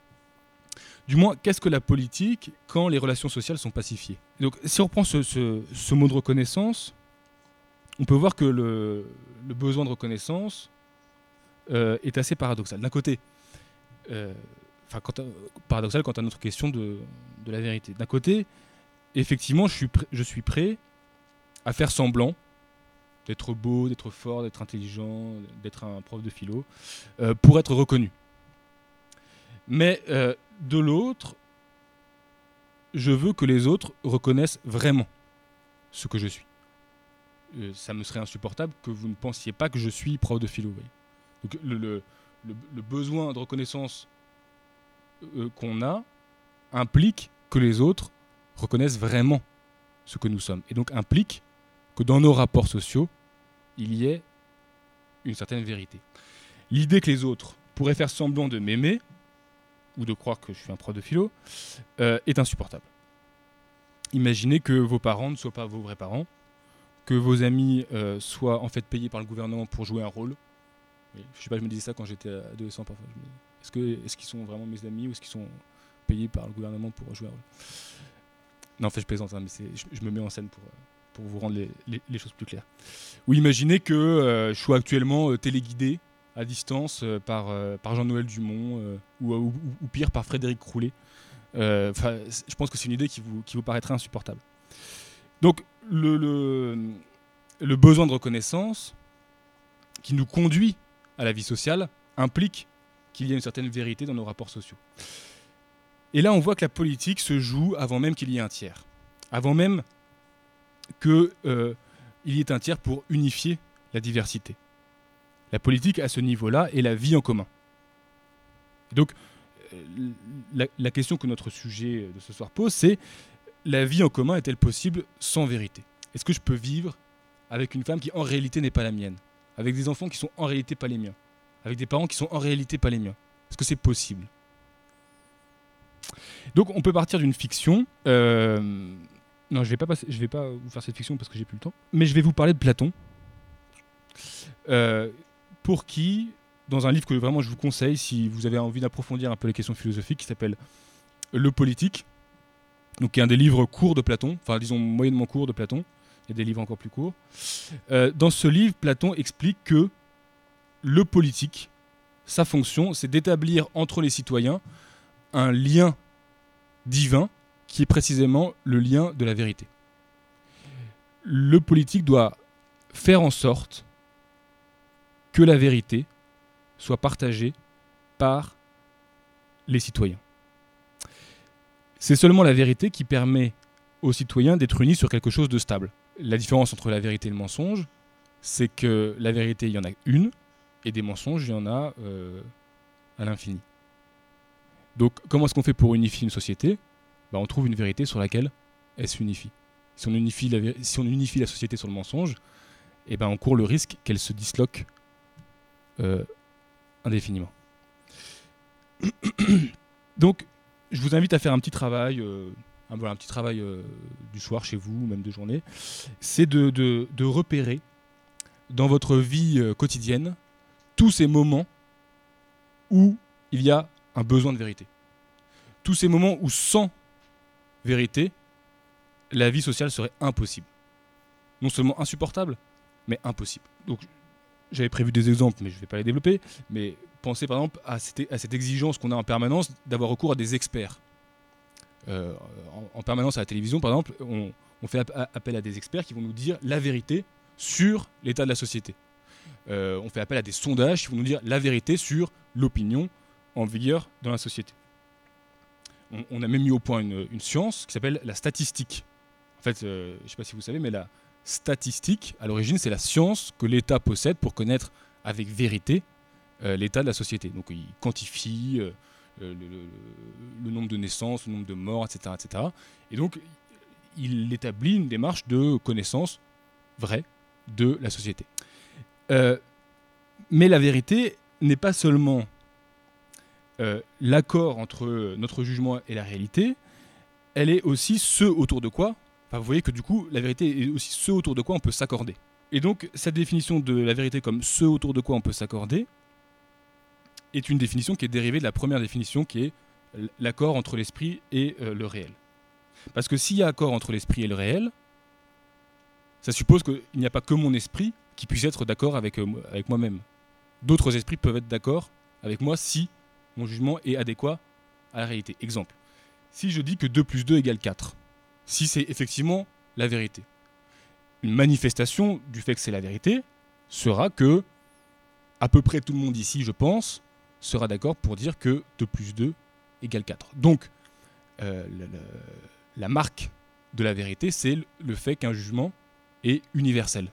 Du moins, qu'est-ce que la politique quand les relations sociales sont pacifiées? Donc, si on reprend ce, ce, ce mot de reconnaissance, on peut voir que le, le besoin de reconnaissance euh, est assez paradoxal. D'un côté, euh, enfin, quant à, paradoxal quant à notre question de, de la vérité. D'un côté, effectivement, je suis, pr- je suis prêt à faire semblant d'être beau, d'être fort, d'être intelligent, d'être un prof de philo, euh, pour être reconnu. Mais euh, de l'autre, je veux que les autres reconnaissent vraiment ce que je suis. Euh, ça me serait insupportable que vous ne pensiez pas que je suis prof de philo. Oui. Donc le, le, le, le besoin de reconnaissance euh, qu'on a implique que les autres reconnaissent vraiment ce que nous sommes. Et donc implique que dans nos rapports sociaux, il y ait une certaine vérité. L'idée que les autres pourraient faire semblant de m'aimer, ou de croire que je suis un prof de philo, euh, est insupportable. Imaginez que vos parents ne soient pas vos vrais parents, que vos amis euh, soient en fait payés par le gouvernement pour jouer un rôle. Oui, je sais pas, je me disais ça quand j'étais adolescent parfois. Je me disais, est-ce que, est-ce qu'ils sont vraiment mes amis ou est-ce qu'ils sont payés par le gouvernement pour jouer un rôle? Non, en fait, je plaisante, hein, mais c'est, je, je me mets en scène pour, pour vous rendre les, les, les choses plus claires. Ou imaginez que euh, je sois actuellement euh, téléguidé à distance euh, par, euh, par Jean-Noël Dumont euh, ou, ou, ou pire par Frédéric Croulet. Euh, je pense que c'est une idée qui vous, qui vous paraîtrait insupportable. Donc le, le, le besoin de reconnaissance qui nous conduit à la vie sociale implique qu'il y ait une certaine vérité dans nos rapports sociaux. Et là on voit que la politique se joue avant même qu'il y ait un tiers, avant même qu'il euh, y ait un tiers pour unifier la diversité. La politique, à ce niveau-là, est la vie en commun. Donc, la, la question que notre sujet de ce soir pose, c'est la vie en commun est-elle possible sans vérité? Est-ce que je peux vivre avec une femme qui, en réalité, n'est pas la mienne? Avec des enfants qui sont en réalité pas les miens? Avec des parents qui sont en réalité pas les miens? Est-ce que c'est possible? Donc, on peut partir d'une fiction. Euh, non, je vais pas passer, je vais pas vous faire cette fiction parce que j'ai plus le temps. Mais je vais vous parler de Platon. Euh, pour qui, dans un livre que vraiment je vous conseille si vous avez envie d'approfondir un peu les questions philosophiques, qui s'appelle Le Politique, donc qui est un des livres courts de Platon, enfin disons moyennement courts de Platon, il y a des livres encore plus courts. Euh, dans ce livre, Platon explique que le politique, sa fonction, c'est d'établir entre les citoyens un lien divin qui est précisément le lien de la vérité. Le politique doit faire en sorte que la vérité soit partagée par les citoyens. C'est seulement la vérité qui permet aux citoyens d'être unis sur quelque chose de stable. La différence entre la vérité et le mensonge, c'est que la vérité, il y en a une, et des mensonges, il y en a euh, à l'infini. Donc, comment est-ce qu'on fait pour unifier une société? Ben, on trouve une vérité sur laquelle elle s'unifie. Si on unifie la, si on unifie la société sur le mensonge, eh ben, on court le risque qu'elle se disloque Euh, indéfiniment. Donc, je vous invite à faire un petit travail, euh, un, voilà, un petit travail euh, du soir chez vous, même de journée. C'est de, de, de repérer dans votre vie euh, quotidienne tous ces moments où il y a un besoin de vérité. Tous ces moments où, sans vérité, la vie sociale serait impossible. Non seulement insupportable, mais impossible. Donc, j'avais prévu des exemples, mais je ne vais pas les développer. Mais pensez par exemple à cette, à cette exigence qu'on a en permanence d'avoir recours à des experts. Euh, en, en permanence à la télévision, par exemple, on, on fait appel à des experts qui vont nous dire la vérité sur l'état de la société. euh, on fait appel à des sondages qui vont nous dire la vérité sur l'opinion en vigueur dans la société. On, on a même mis au point une, une science qui s'appelle la statistique. En fait, euh, je ne sais pas si vous savez, mais la statistique, à l'origine, c'est la science que l'État possède pour connaître avec vérité euh, l'état de la société. Donc il quantifie euh, le, le, le nombre de naissances, le nombre de morts, et cetera, et cetera. Et donc il établit une démarche de connaissance vraie de la société. Euh, mais la vérité n'est pas seulement euh, l'accord entre notre jugement et la réalité, elle est aussi ce autour de quoi, enfin, vous voyez que du coup, la vérité est aussi ce autour de quoi on peut s'accorder. Et donc, cette définition de la vérité comme ce autour de quoi on peut s'accorder est une définition qui est dérivée de la première définition qui est l'accord entre l'esprit et euh, le réel. Parce que s'il y a accord entre l'esprit et le réel, ça suppose qu'il n'y a pas que mon esprit qui puisse être d'accord avec, euh, avec moi-même. D'autres esprits peuvent être d'accord avec moi si mon jugement est adéquat à la réalité. Exemple, si je dis que deux plus deux égale quatre, si c'est effectivement la vérité, une manifestation du fait que c'est la vérité sera que à peu près tout le monde ici, je pense, sera d'accord pour dire que deux plus deux égale quatre. Donc, euh, la, la, la marque de la vérité, c'est le fait qu'un jugement est universel.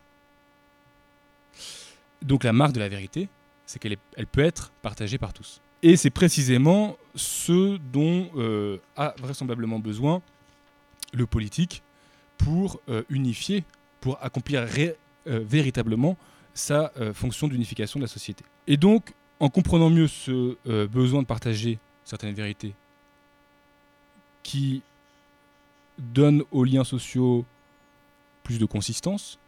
Donc la marque de la vérité, c'est qu'elle est, elle peut être partagée par tous. Et c'est précisément ce dont euh, a vraisemblablement besoin le politique pour euh, unifier, pour accomplir ré, euh, véritablement sa euh, fonction d'unification de la société. Et donc, en comprenant mieux ce euh, besoin de partager certaines vérités qui donnent aux liens sociaux plus de consistance,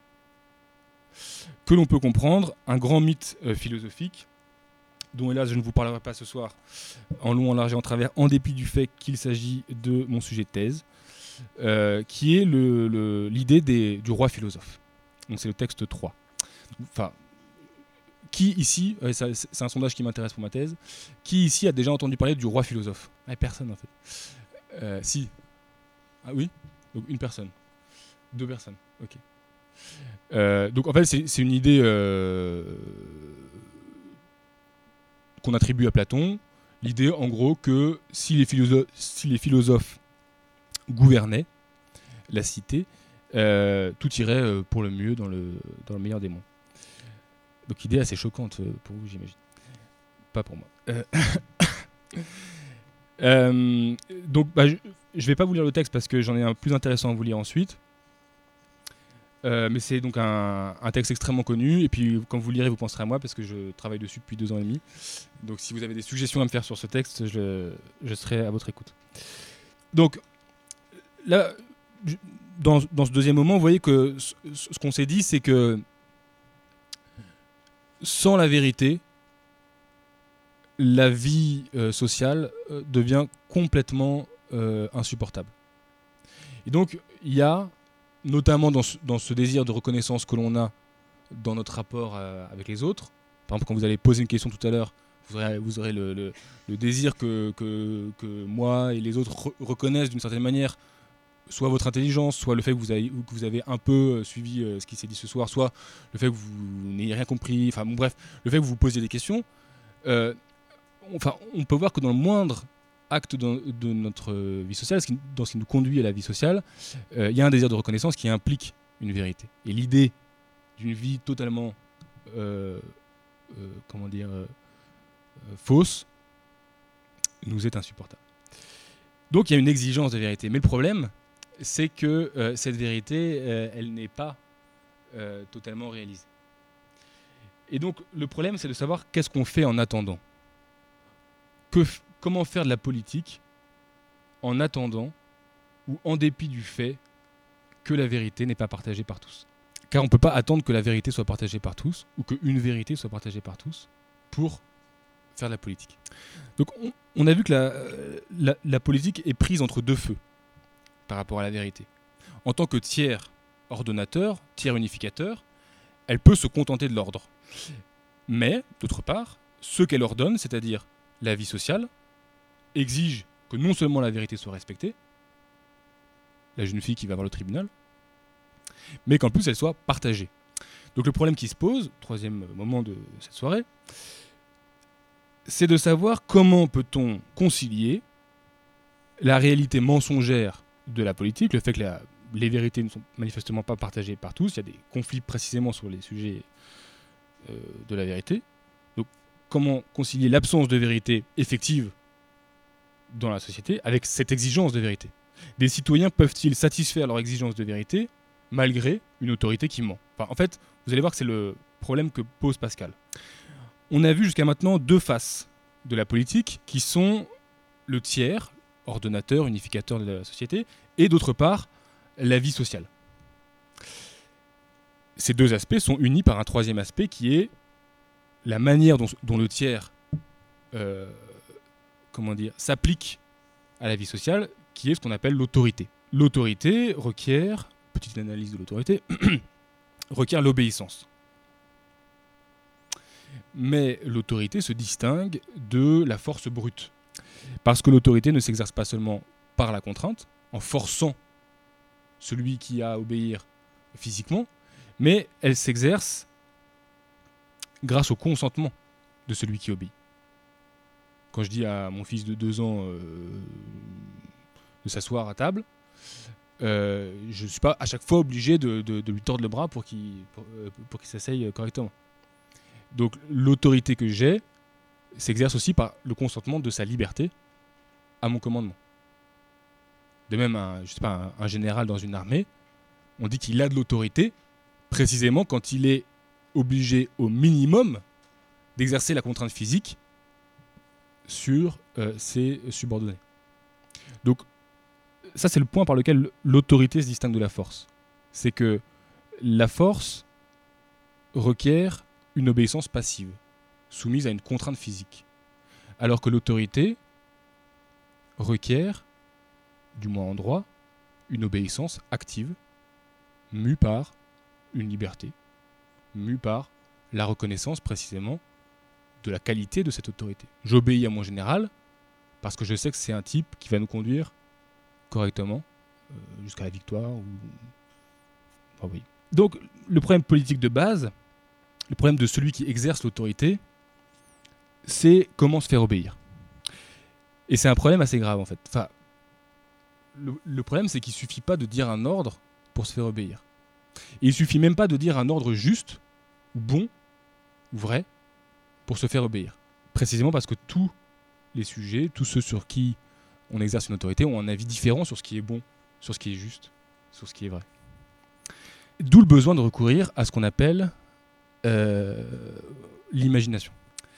que l'on peut comprendre un grand mythe euh, philosophique dont hélas je ne vous parlerai pas ce soir en long, en large et en travers, en dépit du fait qu'il s'agit de mon sujet de thèse, euh, qui est le, le, l'idée des, du roi philosophe. Donc c'est le texte trois. Enfin, qui ici, euh, ça, c'est un sondage qui m'intéresse pour ma thèse, qui ici a déjà entendu parler du roi philosophe? ah, Personne en fait. Euh, si. Ah oui. Donc une personne. Deux personnes. Ok. Euh, donc en fait c'est, c'est une idée euh, qu'on attribue à Platon. L'idée en gros que si les philosophes, si les philosophes gouvernaient la cité, euh, tout irait pour le mieux dans le, dans le meilleur des mondes. Donc idée assez choquante pour vous, j'imagine. Pas pour moi. Euh, euh, donc bah, je ne vais pas vous lire le texte parce que j'en ai un plus intéressant à vous lire ensuite. Euh, mais c'est donc un, un texte extrêmement connu, et puis quand vous le lirez, vous penserez à moi, parce que je travaille dessus depuis deux ans et demi. Donc si vous avez des suggestions à me faire sur ce texte, je, je serai à votre écoute. Donc là, dans, dans ce deuxième moment, vous voyez que ce, ce qu'on s'est dit, c'est que sans la vérité, la vie euh, sociale euh, devient complètement euh, insupportable. Et donc il y a notamment dans ce, dans ce désir de reconnaissance que l'on a dans notre rapport euh, avec les autres. Par exemple, quand vous allez poser une question tout à l'heure, vous aurez, vous aurez le, le, le désir que, que, que moi et les autres re- reconnaissent d'une certaine manière soit votre intelligence, soit le fait que vous avez, que vous avez un peu suivi euh, ce qui s'est dit ce soir, soit le fait que vous n'ayez rien compris, enfin bon, bref, le fait que vous vous posiez des questions. Euh, enfin, on peut voir que dans le moindre acte de, de notre vie sociale, ce qui, dans ce qui nous conduit à la vie sociale, il euh, y a un désir de reconnaissance qui implique une vérité. Et l'idée d'une vie totalement, euh, euh, comment dire, euh, euh, fausse, nous est insupportable. Donc il y a une exigence de vérité. Mais le problème, c'est que euh, cette vérité, euh, elle n'est pas euh, totalement réalisée. Et donc le problème, c'est de savoir qu'est-ce qu'on fait en attendant. Que f- Comment faire de la politique en attendant ou en dépit du fait que la vérité n'est pas partagée par tous. Car on ne peut pas attendre que la vérité soit partagée par tous ou qu'une vérité soit partagée par tous pour faire de la politique. Donc on, on a vu que la, la, la politique est prise entre deux feux par rapport à la vérité. En tant que tiers ordonnateur, tiers unificateur, elle peut se contenter de l'ordre. Mais, d'autre part, ce qu'elle ordonne, c'est-à-dire la vie sociale, exige que non seulement la vérité soit respectée, la jeune fille qui va voir le tribunal, mais qu'en plus elle soit partagée. Donc le problème qui se pose, troisième moment de cette soirée, c'est de savoir comment peut-on concilier la réalité mensongère de la politique, le fait que la, les vérités ne sont manifestement pas partagées par tous, il y a des conflits précisément sur les sujets euh, de la vérité. Donc comment concilier l'absence de vérité effective dans la société avec cette exigence de vérité? Des citoyens peuvent-ils satisfaire leur exigence de vérité malgré une autorité qui ment? Enfin, en fait, vous allez voir que c'est le problème que pose Pascal. On a vu jusqu'à maintenant deux faces de la politique qui sont le tiers, ordonnateur, unificateur de la société, et d'autre part, la vie sociale. Ces deux aspects sont unis par un troisième aspect qui est la manière dont, dont le tiers euh, comment dire, s'applique à la vie sociale, qui est ce qu'on appelle l'autorité. L'autorité requiert, petite analyse de l'autorité, requiert l'obéissance. Mais l'autorité se distingue de la force brute. Parce que l'autorité ne s'exerce pas seulement par la contrainte, en forçant celui qui a à obéir physiquement, mais elle s'exerce grâce au consentement de celui qui obéit. Quand je dis à mon fils de deux ans euh, de s'asseoir à table, euh, je ne suis pas à chaque fois obligé de, de, de lui tordre le bras pour qu'il, pour, euh, pour qu'il s'asseye correctement. Donc l'autorité que j'ai s'exerce aussi par le consentement de sa liberté à mon commandement. De même, un, je sais pas, un, un général dans une armée, on dit qu'il a de l'autorité précisément quand il est obligé au minimum d'exercer la contrainte physique sur euh, ses subordonnés. Donc ça, c'est le point par lequel l'autorité se distingue de la force. C'est que la force requiert une obéissance passive, soumise à une contrainte physique. Alors que l'autorité requiert, du moins en droit, une obéissance active, mue par une liberté, mue par la reconnaissance précisément de la qualité de cette autorité. J'obéis à mon général parce que je sais que c'est un type qui va nous conduire correctement euh, jusqu'à la victoire. Ou... Enfin, oui. Donc le problème politique de base, le problème de celui qui exerce l'autorité, c'est comment se faire obéir. Et c'est un problème assez grave en fait. Enfin, le, le problème c'est qu'il ne suffit pas de dire un ordre pour se faire obéir. Et il ne suffit même pas de dire un ordre juste, ou bon, ou vrai, pour se faire obéir. Précisément parce que tous les sujets, tous ceux sur qui on exerce une autorité, ont un avis différent sur ce qui est bon, sur ce qui est juste, sur ce qui est vrai. D'où le besoin de recourir à ce qu'on appelle euh, l'imagination.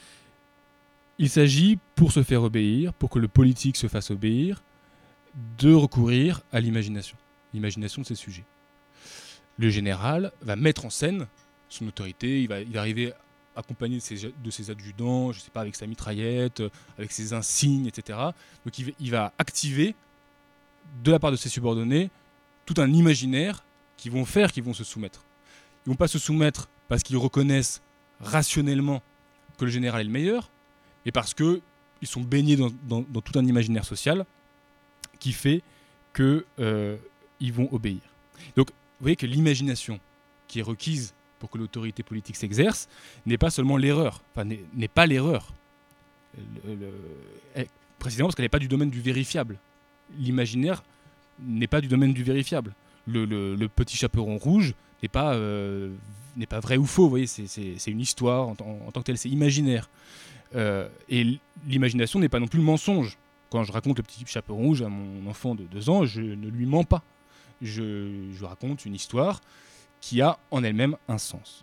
Il s'agit, pour se faire obéir, pour que le politique se fasse obéir, de recourir à l'imagination. L'imagination de ces sujets. Le général va mettre en scène son autorité, il va, il va arriver accompagné de ses, de ses adjudants, je sais pas, avec sa mitraillette, avec ses insignes, et cetera. Donc il, il va activer, de la part de ses subordonnés, tout un imaginaire qu'ils vont faire, qu'ils vont se soumettre. Ils ne vont pas se soumettre parce qu'ils reconnaissent rationnellement que le général est le meilleur, mais parce qu'ils sont baignés dans, dans, dans tout un imaginaire social qui fait qu'ils euh, vont obéir. Donc vous voyez que l'imagination qui est requise pour que l'autorité politique s'exerce n'est pas seulement l'erreur, enfin n'est, n'est pas l'erreur, le, le, elle, précisément parce qu'elle n'est pas du domaine du vérifiable. L'imaginaire n'est pas du domaine du vérifiable. Le, le, le petit chaperon rouge n'est pas, euh, n'est pas vrai ou faux, vous voyez, c'est, c'est, c'est une histoire en, en, en tant que telle, c'est imaginaire. Euh, et l'imagination n'est pas non plus le mensonge. Quand je raconte le petit chaperon rouge à mon enfant de deux ans, je ne lui mens pas. Je, je raconte une histoire qui a en elle-même un sens.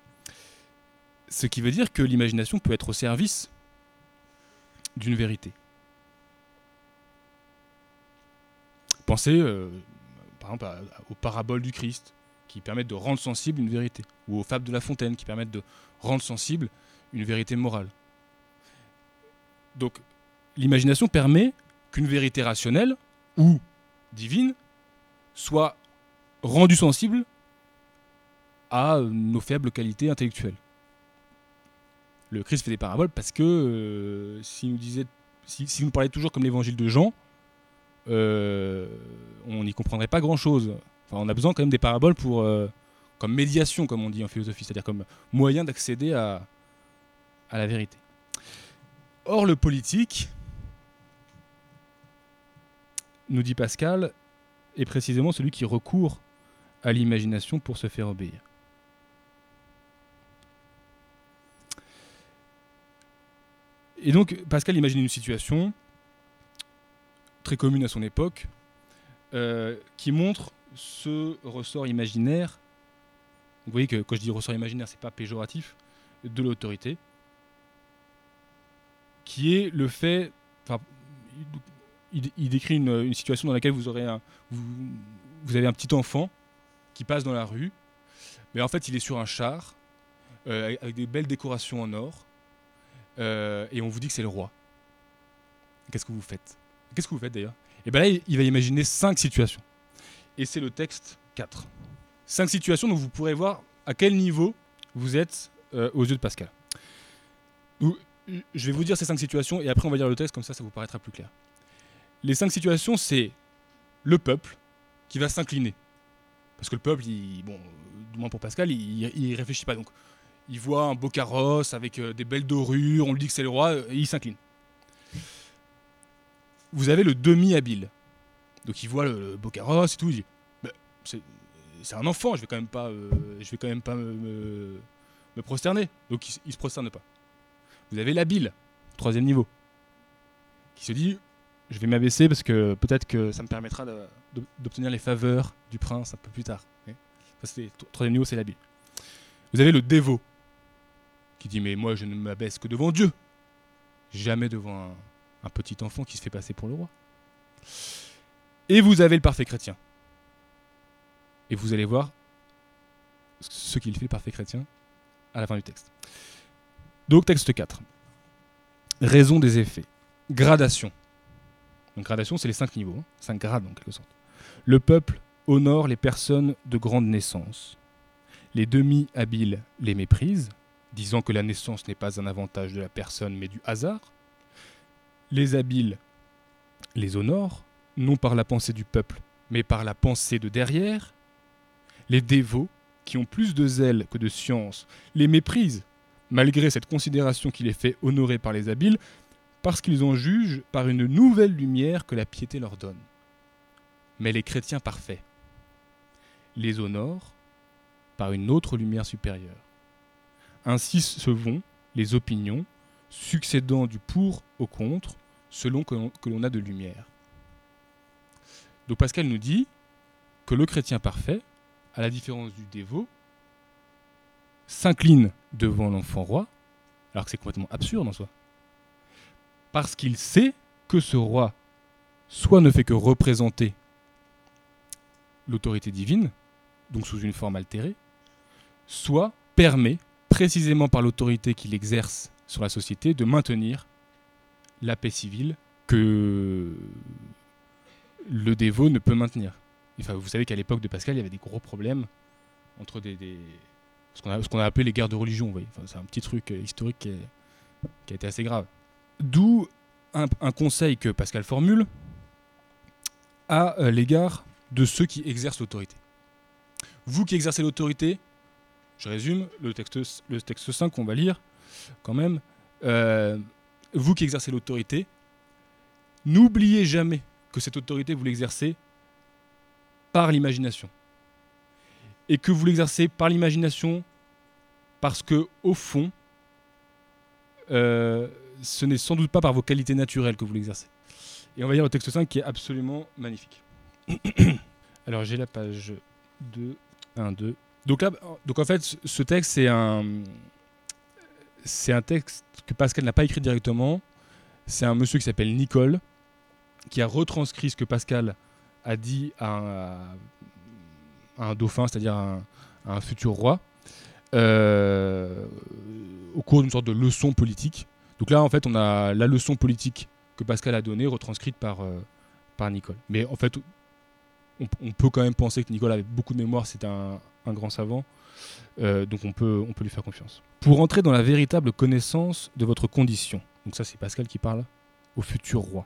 Ce qui veut dire que l'imagination peut être au service d'une vérité. Pensez, euh, par exemple, à, à, aux paraboles du Christ, qui permettent de rendre sensible une vérité, ou aux fables de La Fontaine, qui permettent de rendre sensible une vérité morale. Donc, l'imagination permet qu'une vérité rationnelle, ou divine, soit rendue sensible à nos faibles qualités intellectuelles. Le Christ fait des paraboles parce que euh, s'il nous disait, s'il si nous parlait toujours comme l'évangile de Jean, euh, on n'y comprendrait pas grand-chose. Enfin, on a besoin quand même des paraboles pour, euh, comme médiation, comme on dit en philosophie, c'est-à-dire comme moyen d'accéder à, à la vérité. Or, le politique, nous dit Pascal, est précisément celui qui recourt à l'imagination pour se faire obéir. Et donc, Pascal imagine une situation très commune à son époque, euh, qui montre ce ressort imaginaire. Vous voyez que quand je dis ressort imaginaire, c'est pas péjoratif, de l'autorité, qui est le fait. Enfin, il, il décrit une, une situation dans laquelle vous aurez un, vous, vous avez un petit enfant qui passe dans la rue, mais en fait, il est sur un char euh, avec des belles décorations en or, euh, et on vous dit que c'est le roi. Qu'est-ce que vous faites ? Qu'est-ce que vous faites d'ailleurs ? Et bien là, il va imaginer cinq situations. Et c'est le texte quatre. Cinq situations dont vous pourrez voir à quel niveau vous êtes euh, aux yeux de Pascal. Où, je vais vous dire ces cinq situations et après on va lire le texte, comme ça, ça vous paraîtra plus clair. Les cinq situations, c'est le peuple qui va s'incliner. Parce que le peuple, il, bon, du moins pour Pascal, il ne réfléchit pas. Donc, il voit un beau carrosse avec euh, des belles dorures, on lui dit que c'est le roi, et il s'incline. Vous avez le demi-habile. Donc il voit le, le beau carrosse et tout, il dit bah, c'est, c'est un enfant, je vais quand même pas, euh, je vais quand même pas me, me, me prosterner. Donc il, il se prosterne pas. Vous avez l'habile, troisième niveau, qui se dit je vais m'abaisser parce que peut-être que ça me permettra de, de, d'obtenir les faveurs du prince un peu plus tard. Okay, ça, c'est, troisième niveau, c'est l'habile. Vous avez le dévot, qui dit mais moi je ne m'abaisse que devant Dieu, jamais devant un un petit enfant qui se fait passer pour le roi. Et vous avez le parfait chrétien. Et vous allez voir ce qu'il fait, le parfait chrétien, à la fin du texte. Donc, texte quatre. Raison des effets. Gradation. Donc, gradation, c'est les cinq niveaux. Hein. Cinq grades, en quelque sorte. Le peuple honore les personnes de grande naissance. Les demi-habiles les méprisent, disant que la naissance n'est pas un avantage de la personne, mais du hasard. Les habiles les honorent, non par la pensée du peuple, mais par la pensée de derrière. Les dévots, qui ont plus de zèle que de science, les méprisent, malgré cette considération qui les fait honorer par les habiles, parce qu'ils en jugent par une nouvelle lumière que la piété leur donne. Mais les chrétiens parfaits les honorent par une autre lumière supérieure. Ainsi se vont les opinions, succédant du pour au contre, selon que l'on, que l'on a de lumière. Donc Pascal nous dit que le chrétien parfait, à la différence du dévot, s'incline devant l'enfant roi, alors que c'est complètement absurde en soi, parce qu'il sait que ce roi soit ne fait que représenter l'autorité divine, donc sous une forme altérée, soit permet, précisément par l'autorité qu'il exerce sur la société, de maintenir la paix civile que le dévot ne peut maintenir. Enfin, vous savez qu'à l'époque de Pascal, il y avait des gros problèmes entre des, des ce, qu'on a, ce qu'on a appelé les guerres de religion. Vous voyez. Enfin, c'est un petit truc euh, historique qui, est, qui a été assez grave. D'où un, un conseil que Pascal formule à euh, l'égard de ceux qui exercent l'autorité. Vous qui exercez l'autorité, je résume, le texte, le texte cinq qu'on va lire quand même, euh, vous qui exercez l'autorité, n'oubliez jamais que cette autorité, vous l'exercez par l'imagination. Et que vous l'exercez par l'imagination parce que, au fond, euh, ce n'est sans doute pas par vos qualités naturelles que vous l'exercez. Et on va lire le texte cinq qui est absolument magnifique. Alors j'ai la page deux, un, deux. Donc là, donc en fait, ce texte, c'est un, c'est un texte que Pascal n'a pas écrit directement. C'est un monsieur qui s'appelle Nicole, qui a retranscrit ce que Pascal a dit à un, à un dauphin, c'est-à-dire à un, à un futur roi, euh, au cours d'une sorte de leçon politique. Donc là, en fait, on a la leçon politique que Pascal a donnée, retranscrite par, euh, par Nicole. Mais en fait, on, on peut quand même penser que Nicole avait beaucoup de mémoire, c'est un, un grand savant, euh, donc on peut, on peut lui faire confiance. Pour entrer dans la véritable connaissance de votre condition, donc ça c'est Pascal qui parle au futur roi,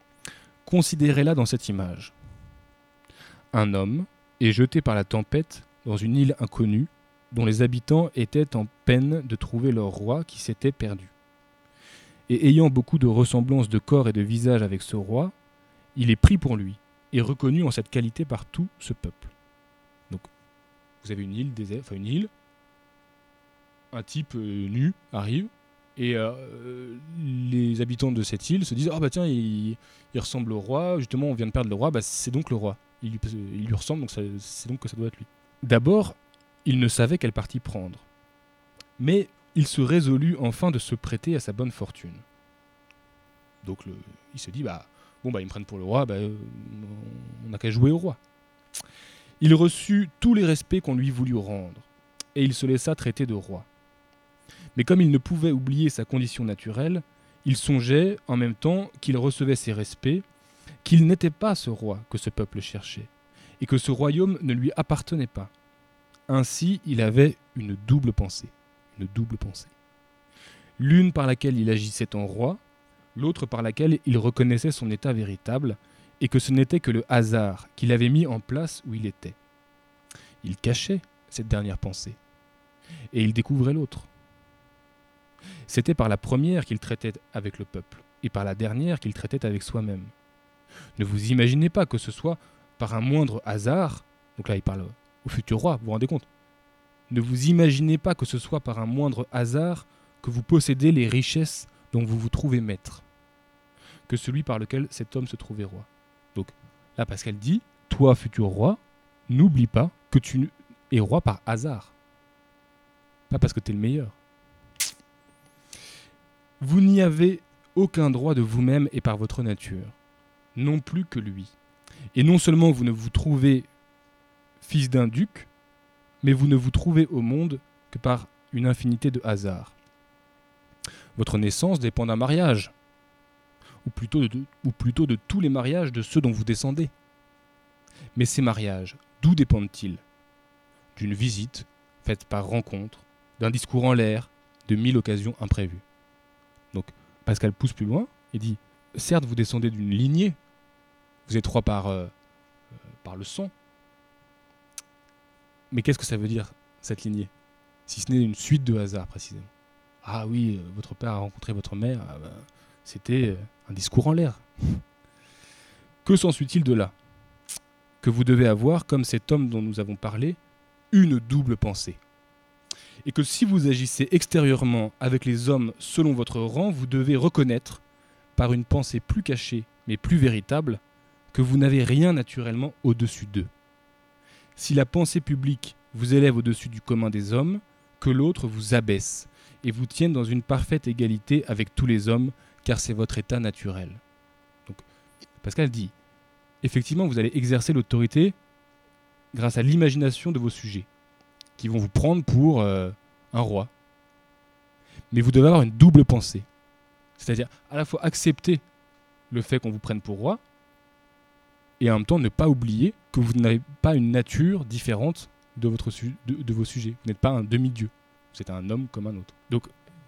considérez-la dans cette image. Un homme est jeté par la tempête dans une île inconnue, dont les habitants étaient en peine de trouver leur roi qui s'était perdu. Et ayant beaucoup de ressemblances de corps et de visage avec ce roi, il est pris pour lui et reconnu en cette qualité par tout ce peuple. Donc, vous avez une île déserte, enfin une île, un type euh, nu arrive, et euh, les habitants de cette île se disent « Ah bah tiens, il, il ressemble au roi, justement on vient de perdre le roi, bah c'est donc le roi. Il lui, il lui ressemble, donc ça, c'est donc que ça doit être lui. » D'abord, il ne savait quel parti prendre. Mais il se résolut enfin de se prêter à sa bonne fortune. Donc le, il se dit bah bon bah ils me prennent pour le roi, bah, euh, on n'a qu'à jouer au roi. Il reçut tous les respects qu'on lui voulut rendre, et il se laissa traiter de roi. Mais comme il ne pouvait oublier sa condition naturelle, il songeait en même temps qu'il recevait ces respects, qu'il n'était pas ce roi que ce peuple cherchait, et que ce royaume ne lui appartenait pas. Ainsi, il avait une double pensée, une double pensée. L'une par laquelle il agissait en roi, l'autre par laquelle il reconnaissait son état véritable, et que ce n'était que le hasard qui l'avait mis en place où il était. Il cachait cette dernière pensée, et il découvrait l'autre. C'était par la première qu'il traitait avec le peuple, et par la dernière qu'il traitait avec soi-même. Ne vous imaginez pas que ce soit par un moindre hasard, donc là il parle au futur roi, vous vous rendez compte? Ne vous imaginez pas que ce soit par un moindre hasard que vous possédez les richesses dont vous vous trouvez maître, que celui par lequel cet homme se trouvait roi. Donc là Pascal dit, toi futur roi, n'oublie pas que tu es roi par hasard, pas parce que tu es le meilleur. Vous n'y avez aucun droit de vous-même et par votre nature, non plus que lui. Et non seulement vous ne vous trouvez fils d'un duc, mais vous ne vous trouvez au monde que par une infinité de hasards. Votre naissance dépend d'un mariage, ou plutôt, de, ou plutôt de tous les mariages de ceux dont vous descendez. Mais ces mariages, d'où dépendent-ils? D'une visite faite par rencontre, d'un discours en l'air, de mille occasions imprévues. Donc Pascal pousse plus loin et dit « Certes, vous descendez d'une lignée, vous êtes roi par, euh, par le sang, mais qu'est-ce que ça veut dire, cette lignée, si ce n'est une suite de hasards, précisément? Ah oui, euh, votre père a rencontré votre mère, ah ben, c'était un discours en l'air. Que s'ensuit-il de là? Que vous devez avoir, comme cet homme dont nous avons parlé, une double pensée. Et que si vous agissez extérieurement avec les hommes selon votre rang, vous devez reconnaître, par une pensée plus cachée mais plus véritable, que vous n'avez rien naturellement au-dessus d'eux. Si la pensée publique vous élève au-dessus du commun des hommes, que l'autre vous abaisse et vous tienne dans une parfaite égalité avec tous les hommes, car c'est votre état naturel. Donc, Pascal dit, effectivement, vous allez exercer l'autorité grâce à l'imagination de vos sujets, qui vont vous prendre pour euh, un roi. Mais vous devez avoir une double pensée. C'est-à-dire à la fois accepter le fait qu'on vous prenne pour roi, et en même temps ne pas oublier que vous n'avez pas une nature différente de, votre su- de, de vos sujets. Vous n'êtes pas un demi-dieu. Vous êtes un homme comme un autre. Donc,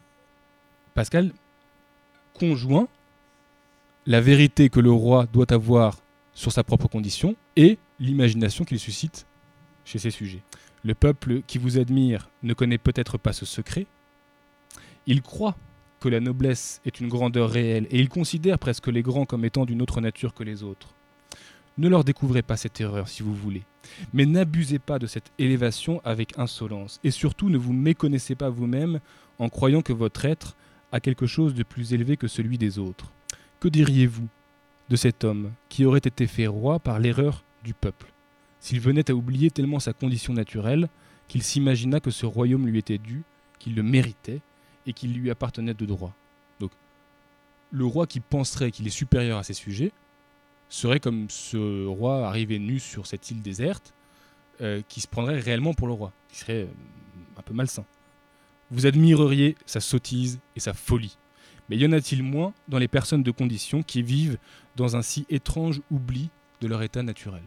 Pascal conjoint la vérité que le roi doit avoir sur sa propre condition et l'imagination qu'il suscite chez ses sujets. Le peuple qui vous admire ne connaît peut-être pas ce secret. Il croit que la noblesse est une grandeur réelle et il considère presque les grands comme étant d'une autre nature que les autres. Ne leur découvrez pas cette erreur si vous voulez, mais n'abusez pas de cette élévation avec insolence et surtout ne vous méconnaissez pas vous-même en croyant que votre être a quelque chose de plus élevé que celui des autres. Que diriez-vous de cet homme qui aurait été fait roi par l'erreur du peuple, s'il venait à oublier tellement sa condition naturelle qu'il s'imagina que ce royaume lui était dû, qu'il le méritait et qu'il lui appartenait de droit? Donc, le roi qui penserait qu'il est supérieur à ses sujets serait comme ce roi arrivé nu sur cette île déserte euh, qui se prendrait réellement pour le roi, qui serait euh, un peu malsain. Vous admireriez sa sottise et sa folie. Mais y en a-t-il moins dans les personnes de condition qui vivent dans un si étrange oubli de leur état naturel?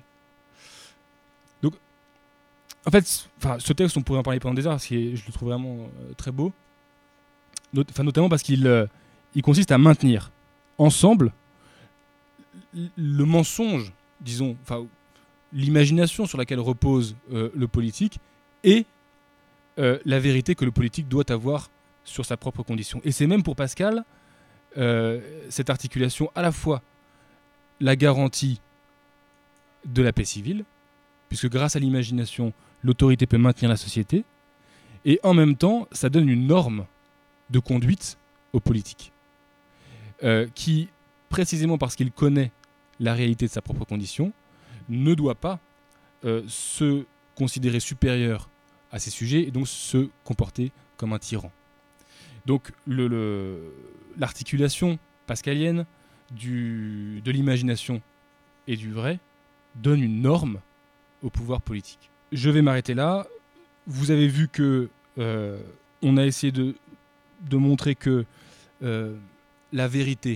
Donc, en fait, ce texte, on pourrait en parler pendant des heures, parce que je le trouve vraiment euh, très beau. Not- notamment parce qu'il euh, il consiste à maintenir ensemble le mensonge, disons, enfin, l'imagination sur laquelle repose euh, le politique et euh, la vérité que le politique doit avoir sur sa propre condition. Et c'est même pour Pascal euh, cette articulation à la fois la garantie de la paix civile, puisque grâce à l'imagination, l'autorité peut maintenir la société, et en même temps, ça donne une norme de conduite aux politiques, euh, qui, précisément parce qu'il connaît la réalité de sa propre condition, ne doit pas euh, se considérer supérieur à ces sujets et donc se comporter comme un tyran. Donc le, le, l'articulation pascalienne du, de l'imagination et du vrai donne une norme au pouvoir politique. Je vais m'arrêter là. Vous avez vu que euh, on a essayé de, de montrer que euh, la vérité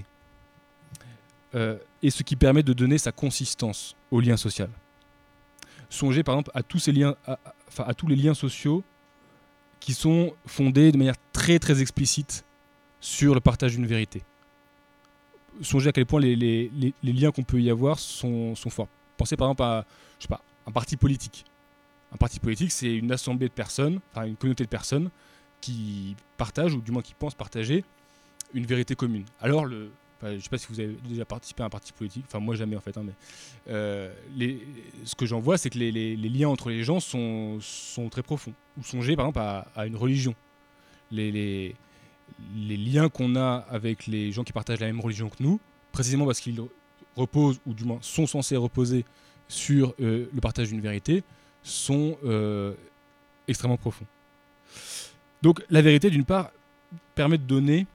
euh, est ce qui permet de donner sa consistance au lien social. Songez par exemple à tous ces liens, à, à, enfin, à tous les liens sociaux qui sont fondés de manière très très explicite sur le partage d'une vérité. Songez à quel point les, les, les, les liens qu'on peut y avoir sont, sont forts. Pensez par exemple à, je sais pas, un parti politique. Un parti politique, c'est une assemblée de personnes, enfin une communauté de personnes qui partagent, ou du moins qui pensent partager, une vérité commune. Alors, le, enfin, je ne sais pas si vous avez déjà participé à un parti politique, enfin moi jamais en fait, hein, mais euh, les, ce que j'en vois, c'est que les, les, les liens entre les gens sont, sont très profonds. Ou songez par exemple à, à une religion. Les, les, les liens qu'on a avec les gens qui partagent la même religion que nous, précisément parce qu'ils reposent, ou du moins sont censés reposer sur euh, le partage d'une vérité, sont euh, extrêmement profonds. Donc la vérité, d'une part, permet de donner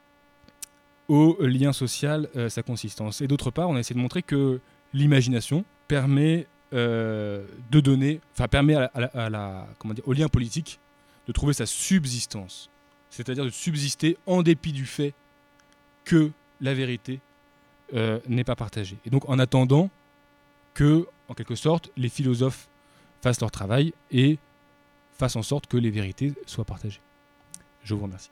au lien social euh, sa consistance. Et d'autre part, on a essayé de montrer que l'imagination permet euh, de donner, enfin permet à la, à la, à la, comment dire, au lien politique de trouver sa subsistance. C'est-à-dire de subsister en dépit du fait que la vérité euh, n'est pas partagée. Et donc en attendant que, en quelque sorte, les philosophes fassent leur travail et fassent en sorte que les vérités soient partagées. Je vous remercie.